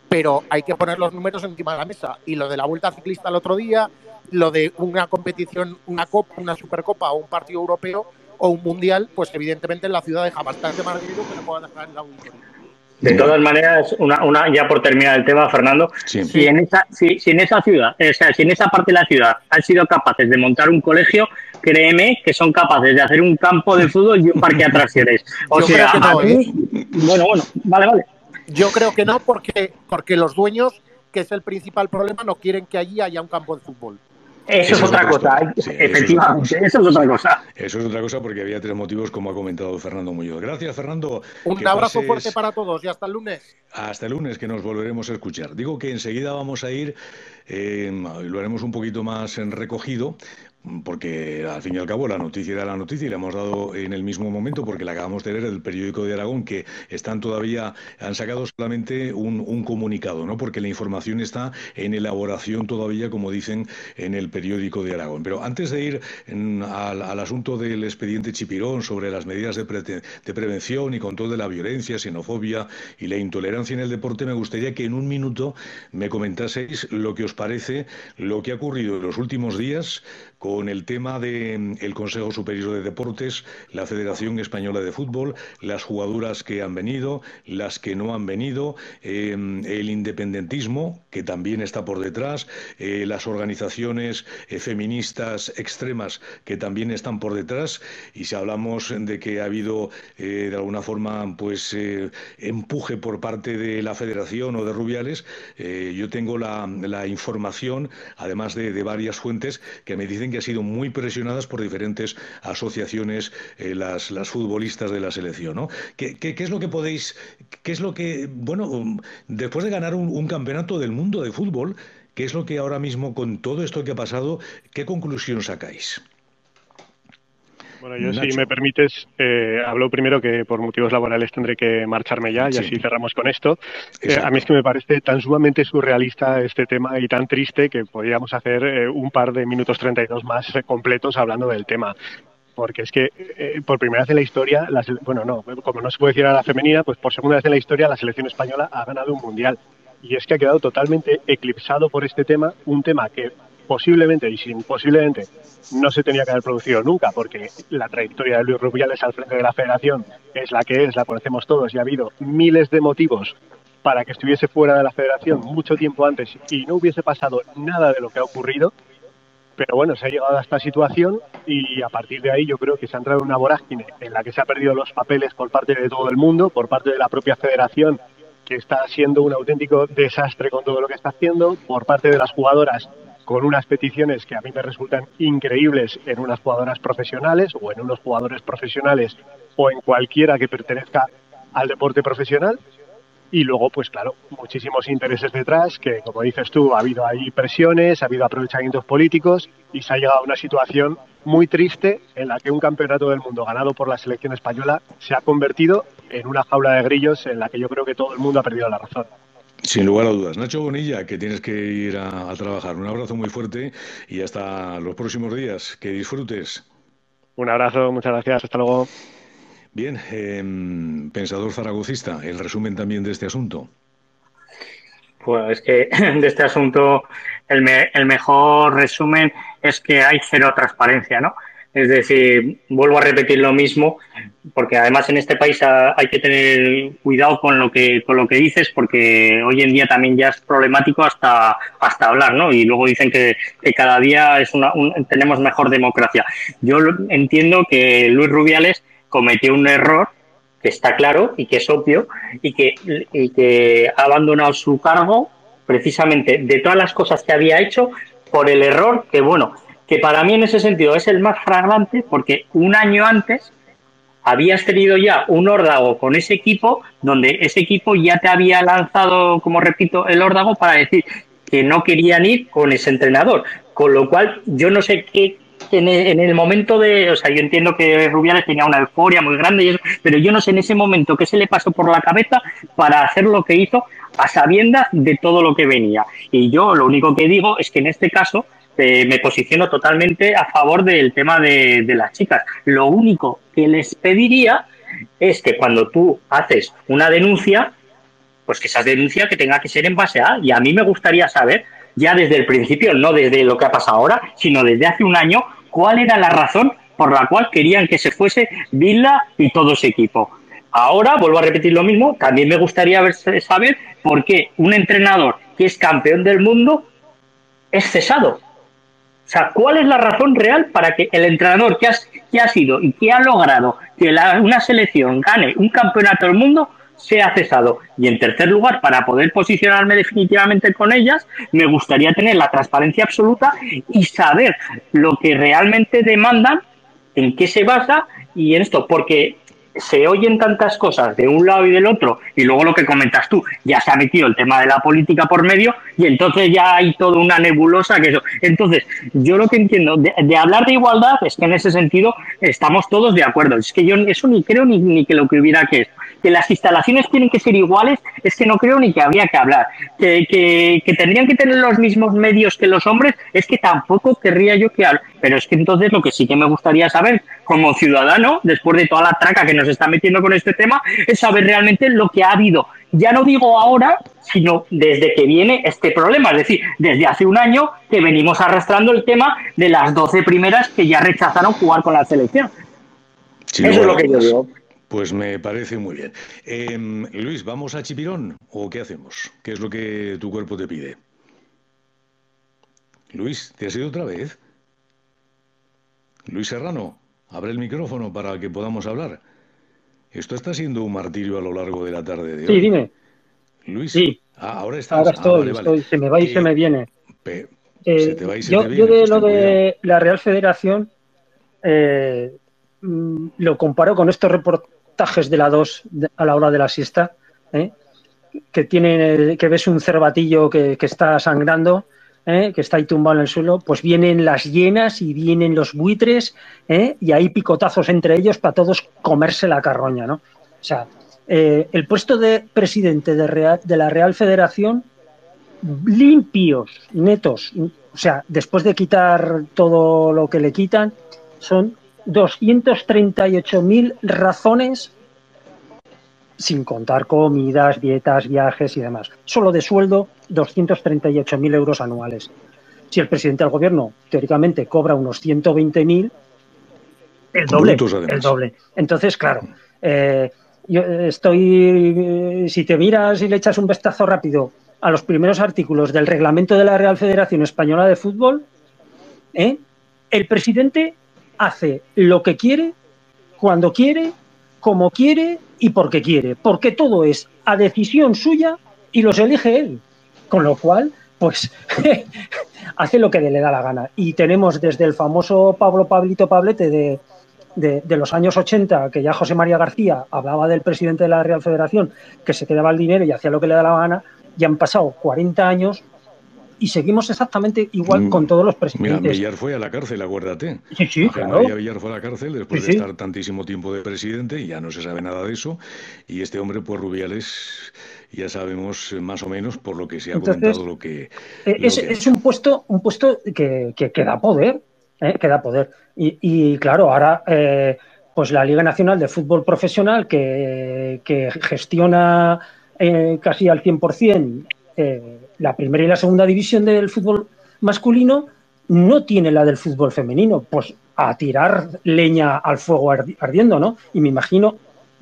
pero hay que poner los números encima de la mesa. Y lo de la Vuelta Ciclista el otro día, lo de una competición, una Copa, una Supercopa o un partido europeo o un Mundial, pues evidentemente en la ciudad deja bastante más ruido que no pueda dejar en el auditorio. De todas maneras, ya por terminar el tema, Fernando, Sí. si en esa ciudad, o sea, si en esa parte de la ciudad han sido capaces de montar un colegio, créeme que son capaces de hacer un campo de fútbol y un parque de atracciones. O Yo sea, creo que no, aquí, bueno, vale. Yo creo que no, porque los dueños, que es el principal problema, no quieren que allí haya un campo de fútbol. Eso es otra cosa, Sí, efectivamente, eso es otra cosa. Eso es otra cosa porque había 3 motivos, como ha comentado Fernando Muñoz. Gracias, Fernando. Un abrazo fuerte para todos y hasta el lunes. Hasta el lunes, que nos volveremos a escuchar. Digo que enseguida vamos a ir, lo haremos un poquito más recogido, porque al fin y al cabo la noticia era la noticia y la hemos dado en el mismo momento porque la acabamos de leer del periódico de Aragón, que han sacado solamente un comunicado, ¿no? Porque la información está en elaboración todavía, como dicen en el periódico de Aragón. Pero antes de ir al asunto del expediente Chipirón sobre las medidas de prevención y control de la violencia, xenofobia y la intolerancia en el deporte, me gustaría que en un minuto me comentaseis lo que os parece lo que ha ocurrido en los últimos días con el tema del Consejo Superior de Deportes, la Federación Española de Fútbol, las jugadoras que han venido, las que no han venido, el independentismo, que también está por detrás, las organizaciones feministas extremas, que también están por detrás, y si hablamos de que ha habido, de alguna forma, pues empuje por parte de la Federación o de Rubiales, yo tengo la información, además de varias fuentes, que me dicen que han sido muy presionadas por diferentes asociaciones las futbolistas de la selección, ¿no? ¿Qué es lo que bueno, después de ganar un campeonato del mundo de fútbol, qué es lo que ahora mismo, con todo esto que ha pasado, qué conclusión sacáis? Bueno, yo, Nacho. si me permites, hablo primero que por motivos laborales tendré que marcharme ya y así cerramos con esto. A mí es que me parece tan sumamente surrealista este tema y tan triste que podríamos hacer un par de minutos 32 más completos hablando del tema. Porque es que por primera vez en la historia, como no se puede decir a la femenina, pues por segunda vez en la historia la selección española ha ganado un mundial. Y es que ha quedado totalmente eclipsado por este tema, un tema que posiblemente no se tenía que haber producido nunca, porque la trayectoria de Luis Rubiales al frente de la federación es la que es, la conocemos todos, y ha habido miles de motivos para que estuviese fuera de la federación mucho tiempo antes y no hubiese pasado nada de lo que ha ocurrido. Pero bueno, se ha llegado a esta situación y a partir de ahí yo creo que se ha entrado en una vorágine en la que se han perdido los papeles por parte de todo el mundo, por parte de la propia federación, que está siendo un auténtico desastre con todo lo que está haciendo, por parte de las jugadoras, con unas peticiones que a mí me resultan increíbles en unas jugadoras profesionales o en unos jugadores profesionales o en cualquiera que pertenezca al deporte profesional. Y luego, pues claro, muchísimos intereses detrás, que como dices tú, ha habido ahí presiones, ha habido aprovechamientos políticos y se ha llegado a una situación muy triste en la que un campeonato del mundo ganado por la selección española se ha convertido en una jaula de grillos en la que yo creo que todo el mundo ha perdido la razón. Sin lugar a dudas. Nacho Bonilla, que tienes que ir a trabajar. Un abrazo muy fuerte y hasta los próximos días. Que disfrutes. Un abrazo, muchas gracias. Hasta luego. Bien, pensador zaragocista, el resumen también de este asunto. Pues es que de este asunto el mejor resumen es que hay cero transparencia, ¿no? Es decir, vuelvo a repetir lo mismo, porque además en este país hay que tener cuidado con lo que dices, porque hoy en día también ya es problemático hasta hablar, ¿no? Y luego dicen que cada día tenemos mejor democracia. Yo entiendo que Luis Rubiales cometió un error que está claro y que es obvio y que ha abandonado su cargo precisamente de todas las cosas que había hecho por el error que para mí en ese sentido es el más flagrante, porque un año antes habías tenido ya un órdago con ese equipo, donde ese equipo ya te había lanzado, como repito, el órdago para decir que no querían ir con ese entrenador, con lo cual yo no sé qué en el momento o sea, yo entiendo que Rubiales tenía una euforia muy grande y eso, pero yo no sé en ese momento qué se le pasó por la cabeza para hacer lo que hizo a sabiendas de todo lo que venía. Y yo lo único que digo es que en este caso me posiciono totalmente a favor del tema de las chicas. Lo único que les pediría es que cuando tú haces una denuncia, pues que esa denuncia que tenga que ser en base a, y a mí me gustaría saber, ya desde el principio, no desde lo que ha pasado ahora, sino desde hace un año, cuál era la razón por la cual querían que se fuese Villa y todo ese equipo. Ahora, vuelvo a repetir lo mismo, también me gustaría saber por qué un entrenador que es campeón del mundo es cesado. O sea, ¿cuál es la razón real para que el entrenador que ha sido y que ha logrado que una selección gane un campeonato del mundo sea cesado? Y en tercer lugar, para poder posicionarme definitivamente con ellas, me gustaría tener la transparencia absoluta y saber lo que realmente demandan, en qué se basa y en esto, porque se oyen tantas cosas de un lado y del otro, y luego lo que comentas tú, ya se ha metido el tema de la política por medio, y entonces ya hay toda una nebulosa que eso. Entonces, yo lo que entiendo de hablar de igualdad es que en ese sentido estamos todos de acuerdo. Es que yo eso ni creo ni que lo que hubiera que las instalaciones tienen que ser iguales, es que no creo ni que habría que hablar. Que tendrían que tener los mismos medios que los hombres, es que tampoco querría yo que hable. Pero es que entonces lo que sí que me gustaría saber, como ciudadano, después de toda la traca que nos está metiendo con este tema, es saber realmente lo que ha habido. Ya no digo ahora, sino desde que viene este problema. Es decir, desde hace un año que venimos arrastrando el tema de las 12 primeras que ya rechazaron jugar con la selección. Sí, eso es lo que yo digo. Pues me parece muy bien. Luis, ¿vamos a Chipirón o qué hacemos? ¿Qué es lo que tu cuerpo te pide? Luis, ¿te has ido otra vez? Luis Serrano, abre el micrófono para que podamos hablar. Esto está siendo un martirio a lo largo de la tarde de hoy. Sí, dime. Luis, sí. Ahora estás. Ahora estoy, vale. se me va y se me viene. Se te va y se te viene. Yo de pues lo de la Real Federación lo comparo con estos reportajes de la 2 a la hora de la siesta, que ves un cervatillo que está sangrando, que está ahí tumbado en el suelo, pues vienen las hienas y vienen los buitres, y hay picotazos entre ellos para todos comerse la carroña, ¿no? O sea, el puesto de presidente de la Real Federación, limpios, netos, o sea, después de quitar todo lo que le quitan, son 238.000 razones, sin contar comidas, dietas, viajes y demás. Solo de sueldo, 238.000 euros anuales. Si el presidente del gobierno, teóricamente, cobra unos 120.000, el doble. El doble. Entonces, claro, yo si te miras y le echas un vistazo rápido a los primeros artículos del reglamento de la Real Federación Española de Fútbol, el presidente hace lo que quiere, cuando quiere, como quiere y porque quiere, porque todo es a decisión suya y los elige él, con lo cual, pues, hace lo que le da la gana. Y tenemos desde el famoso Pablito Pablete de los años 80, que ya José María García hablaba del presidente de la Real Federación, que se quedaba el dinero y hacía lo que le da la gana, ya han pasado 40 años y seguimos exactamente igual con todos los presidentes. Mira, Villar fue a la cárcel, acuérdate. Sí, claro. María Villar fue a la cárcel después de estar tantísimo tiempo de presidente y ya no se sabe nada de eso. Y este hombre, pues Rubiales, ya sabemos más o menos por lo que se ha comentado lo que... Es un puesto que da poder, que da poder. Y claro, ahora pues la Liga Nacional de Fútbol Profesional, que gestiona casi al 100% la primera y la segunda división del fútbol masculino, no tiene la del fútbol femenino, pues a tirar leña al fuego ardiendo, ¿no? Y me imagino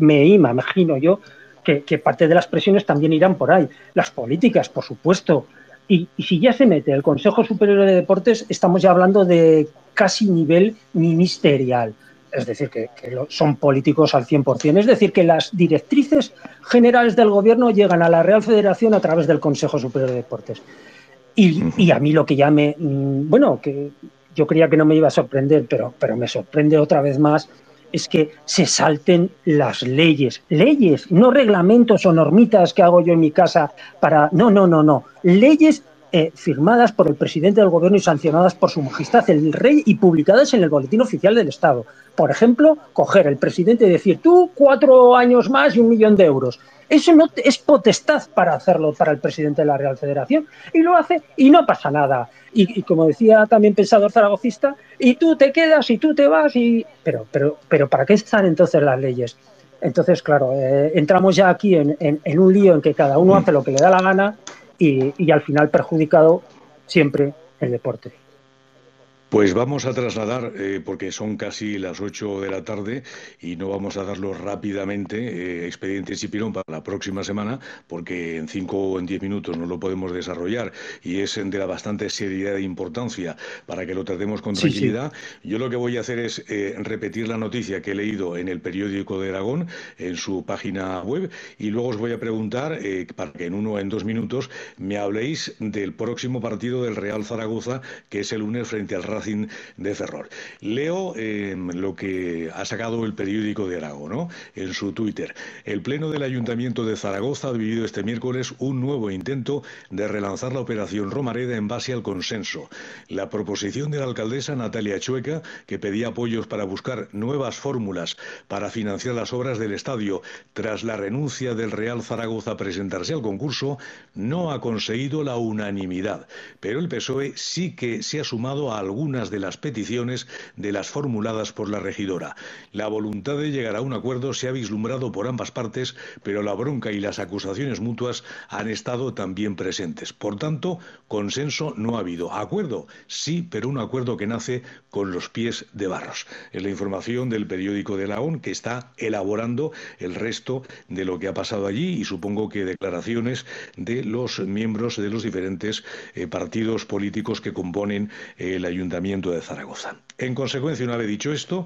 yo que parte de las presiones también irán por ahí. Las políticas, por supuesto. Y si ya se mete el Consejo Superior de Deportes, estamos ya hablando de casi nivel ministerial. Es decir, que son políticos al 100%. Es decir, que las directrices generales del gobierno llegan a la Real Federación a través del Consejo Superior de Deportes. Y a mí lo que ya que yo creía que no me iba a sorprender, pero me sorprende otra vez más, es que se salten las leyes, no reglamentos o normitas que hago yo en mi casa para... No, leyes firmadas por el presidente del gobierno y sancionadas por su majestad el rey y publicadas en el Boletín Oficial del Estado. Por ejemplo, coger el presidente y decir, tú 4 años más y 1 millón de euros. Eso no es potestad para hacerlo para el presidente de la Real Federación. Y lo hace y no pasa nada. Y como decía también pensador zaragocista, y tú te quedas y tú te vas. Pero ¿para qué están entonces las leyes? Entonces, claro, entramos ya aquí en un lío en que cada uno hace lo que le da la gana y al final perjudicado siempre el deporte. Pues vamos a trasladar, porque son casi las 8 de la tarde y no vamos a darlo rápidamente, expediente Chipirón para la próxima semana, porque en 5 o en 10 minutos no lo podemos desarrollar y es de la bastante seriedad e importancia para que lo tratemos con tranquilidad. Sí. Yo lo que voy a hacer es repetir la noticia que he leído en el periódico de Aragón, en su página web, y luego os voy a preguntar, para que en 1 o en 2 minutos me habléis del próximo partido del Real Zaragoza, que es el lunes frente al Racing de Ferrol. Leo lo que ha sacado el periódico de Aragón, ¿no? En su Twitter. El Pleno del Ayuntamiento de Zaragoza ha vivido este miércoles un nuevo intento de relanzar la operación Romareda en base al consenso. La proposición de la alcaldesa Natalia Chueca, que pedía apoyos para buscar nuevas fórmulas para financiar las obras del estadio tras la renuncia del Real Zaragoza a presentarse al concurso, no ha conseguido la unanimidad, pero el PSOE sí que se ha sumado a algunas de las peticiones de las formuladas por la regidora. La voluntad de llegar a un acuerdo se ha vislumbrado por ambas partes, pero la bronca y las acusaciones mutuas han estado también presentes. Por tanto, consenso no ha habido. Acuerdo, sí, pero un acuerdo que nace con los pies de barros. Es la información del periódico de Aragón, que está elaborando el resto de lo que ha pasado allí, y supongo que declaraciones de los miembros de los diferentes partidos políticos que componen el Ayuntamiento de Zaragoza. En consecuencia, una vez dicho esto,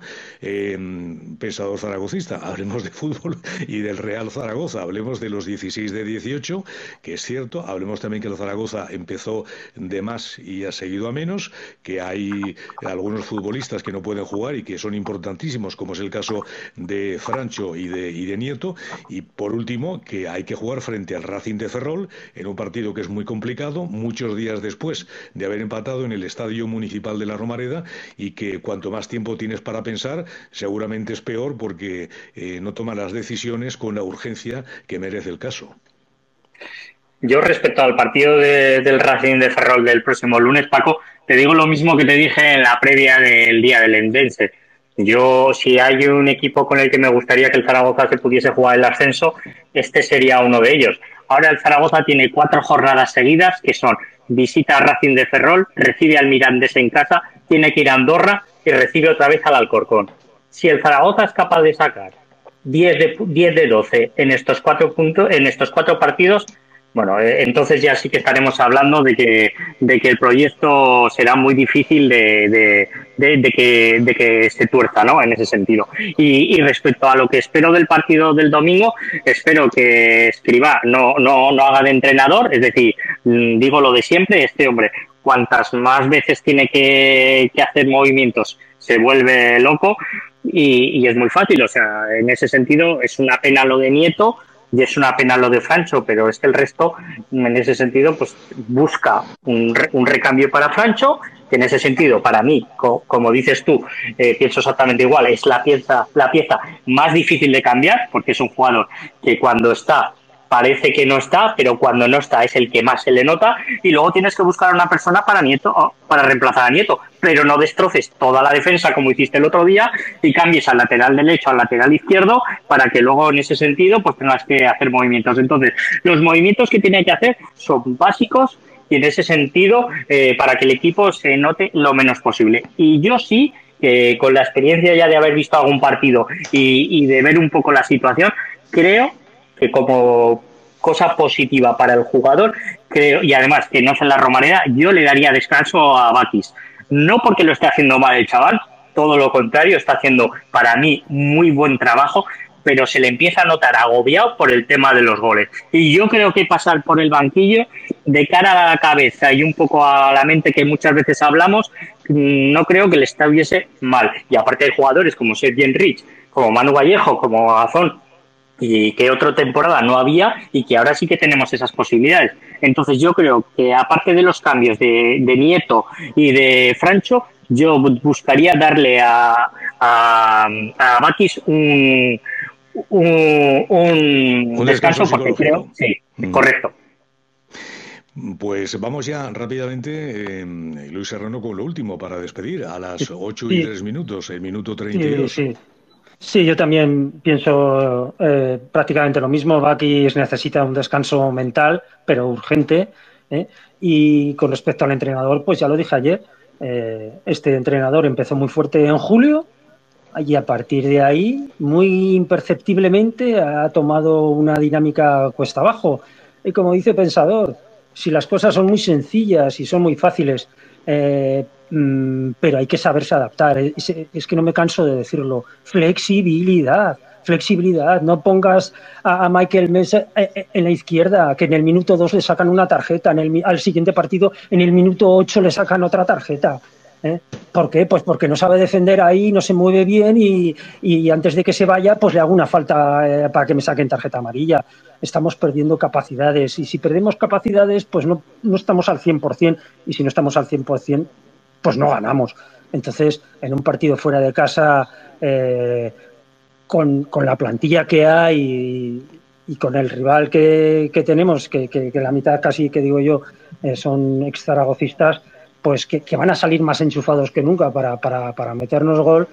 pensador zaragocista, hablemos de fútbol y del Real Zaragoza, hablemos de los 16 de 18, que es cierto, hablemos también que el Zaragoza empezó de más y ha seguido a menos, que hay algunos futbolistas que no pueden jugar y que son importantísimos, como es el caso de Francho y de Nieto, y por último, que hay que jugar frente al Racing de Ferrol en un partido que es muy complicado, muchos días después de haber empatado en el Estadio Municipal de la Romareda, y que cuanto más tiempo tienes para pensar, seguramente es peor, porque no toma las decisiones con la urgencia que merece el caso. Yo, respecto al partido del Racing de Ferrol del próximo lunes, Paco, te digo lo mismo que te dije en la previa del día del Endense. Yo, si hay un equipo con el que me gustaría que el Zaragoza se pudiese jugar el ascenso, este sería uno de ellos. Ahora el Zaragoza tiene 4 jornadas seguidas, que son: visita a Racing de Ferrol, recibe al Mirandés en casa, tiene que ir a Andorra y recibe otra vez al Alcorcón. Si el Zaragoza es capaz de sacar 10 de 12 en estos 4 partidos, bueno, entonces ya sí que estaremos hablando de que el proyecto será muy difícil de que se tuerza, ¿no? En ese sentido. Y respecto a lo que espero del partido del domingo, espero que Escribá no haga de entrenador, es decir, digo lo de siempre, este hombre, cuantas más veces tiene que hacer movimientos, se vuelve loco, y es muy fácil. O sea, en ese sentido es una pena lo de Nieto, y es una pena lo de Francho, pero es que el resto, en ese sentido, pues busca un recambio para Francho, que en ese sentido, para mí, como dices tú, pienso exactamente igual, es la pieza más difícil de cambiar, porque es un jugador que cuando está parece que no está, pero cuando no está es el que más se le nota, y luego tienes que buscar a una persona para reemplazar a Nieto, pero no destroces toda la defensa como hiciste el otro día y cambies al lateral derecho al lateral izquierdo para que luego en ese sentido pues tengas que hacer movimientos. Entonces, los movimientos que tiene que hacer son básicos y en ese sentido para que el equipo se note lo menos posible. Y yo sí, con la experiencia ya de haber visto algún partido y de ver un poco la situación, creo que como cosa positiva para el jugador, creo, y además que no es en la Romareda, yo le daría descanso a Bakis. No porque lo esté haciendo mal el chaval, todo lo contrario, está haciendo para mí muy buen trabajo, pero se le empieza a notar agobiado por el tema de los goles. Y yo creo que pasar por el banquillo, de cara a la cabeza y un poco a la mente que muchas veces hablamos, no creo que le estuviese mal. Y aparte hay jugadores como Sergi Enrich, como Manu Vallejo, como Azón, y que otra temporada no había y que ahora sí que tenemos esas posibilidades. Entonces yo creo que aparte de los cambios de Nieto y de Francho, yo buscaría darle a Bakis un descanso porque creo, sí, correcto. Pues vamos ya rápidamente, Luis Serrano, con lo último para despedir a las 8 y 3 minutos, el minuto 32. Sí. Sí, yo también pienso prácticamente lo mismo. Bakis necesita un descanso mental, pero urgente. ¿eh? Y con respecto al entrenador, pues ya lo dije ayer, este entrenador empezó muy fuerte en julio y a partir de ahí, muy imperceptiblemente, ha tomado una dinámica cuesta abajo. Y como dice Pensador, si las cosas son muy sencillas y son muy fáciles, pero hay que saberse adaptar. Es que no me canso de decirlo. Flexibilidad, flexibilidad. No pongas a Michael Mesa en la izquierda, que en el minuto 2 le sacan una tarjeta, al siguiente partido en el minuto 8 le sacan otra tarjeta. ¿eh? ¿Por qué? Pues porque no sabe defender ahí, no se mueve bien y antes de que se vaya, pues le hago una falta para que me saquen tarjeta amarilla. Estamos perdiendo capacidades y si perdemos capacidades, pues no estamos al 100% y si no estamos al 100%, pues no ganamos. Entonces, en un partido fuera de casa, con la plantilla que hay y con el rival que tenemos, que la mitad casi, que digo yo, son ex-zaragocistas, pues que van a salir más enchufados que nunca para meternos gol,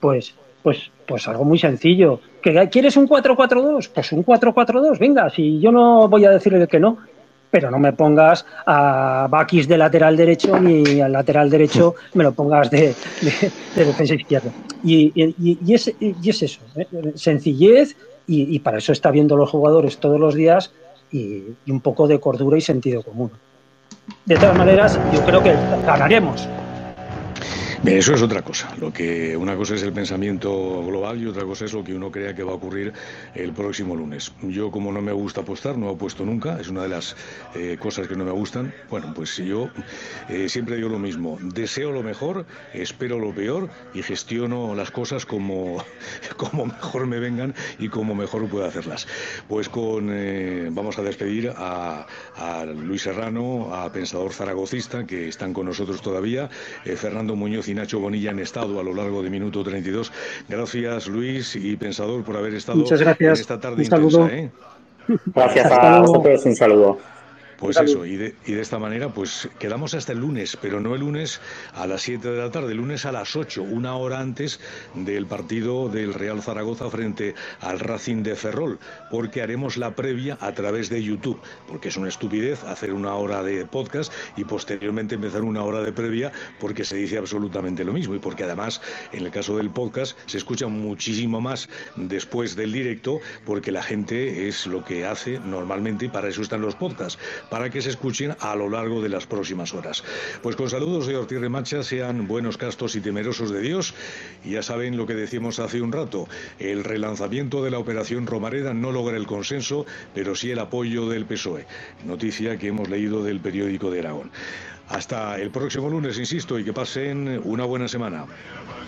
pues algo muy sencillo. ¿Quieres un 4-4-2? Pues un 4-4-2, venga, si yo no voy a decirle que no, pero no me pongas a Bakis de lateral derecho ni al lateral derecho me lo pongas de defensa izquierda. Y es eso, sencillez y para eso está viendo los jugadores todos los días y un poco de cordura y sentido común. De todas maneras, yo creo que ganaremos. Bien, eso es otra cosa. Una cosa es el pensamiento global y otra cosa es lo que uno crea que va a ocurrir el próximo lunes. Yo, como no me gusta apostar, no apuesto nunca, es una de las cosas que no me gustan. Bueno, pues yo siempre digo lo mismo, deseo lo mejor, espero lo peor y gestiono las cosas como mejor me vengan y como mejor pueda hacerlas. Pues vamos a despedir a Luis Serrano, a Pensador zaragocista, que están con nosotros todavía, Fernando Muñoz y Nacho Bonilla han estado a lo largo de minuto 32. Gracias, Luis y Pensador, por haber estado en esta tarde intensa. Gracias a vosotros, un saludo. Pues eso, y de esta manera pues quedamos hasta el lunes, pero no el lunes a las 7 de la tarde, el lunes a las 8, una hora antes del partido del Real Zaragoza frente al Racing de Ferrol, porque haremos la previa a través de YouTube, porque es una estupidez hacer una hora de podcast y posteriormente empezar una hora de previa, porque se dice absolutamente lo mismo y porque además en el caso del podcast se escucha muchísimo más después del directo, porque la gente es lo que hace normalmente y para eso están los podcasts, para que se escuchen a lo largo de las próximas horas. Pues con saludos de Ortiz Remacha, sean buenos, castos y temerosos de Dios. Y ya saben lo que decíamos hace un rato, el relanzamiento de la operación Romareda no logra el consenso, pero sí el apoyo del PSOE. Noticia que hemos leído del periódico de Aragón. Hasta el próximo lunes, insisto, y que pasen una buena semana.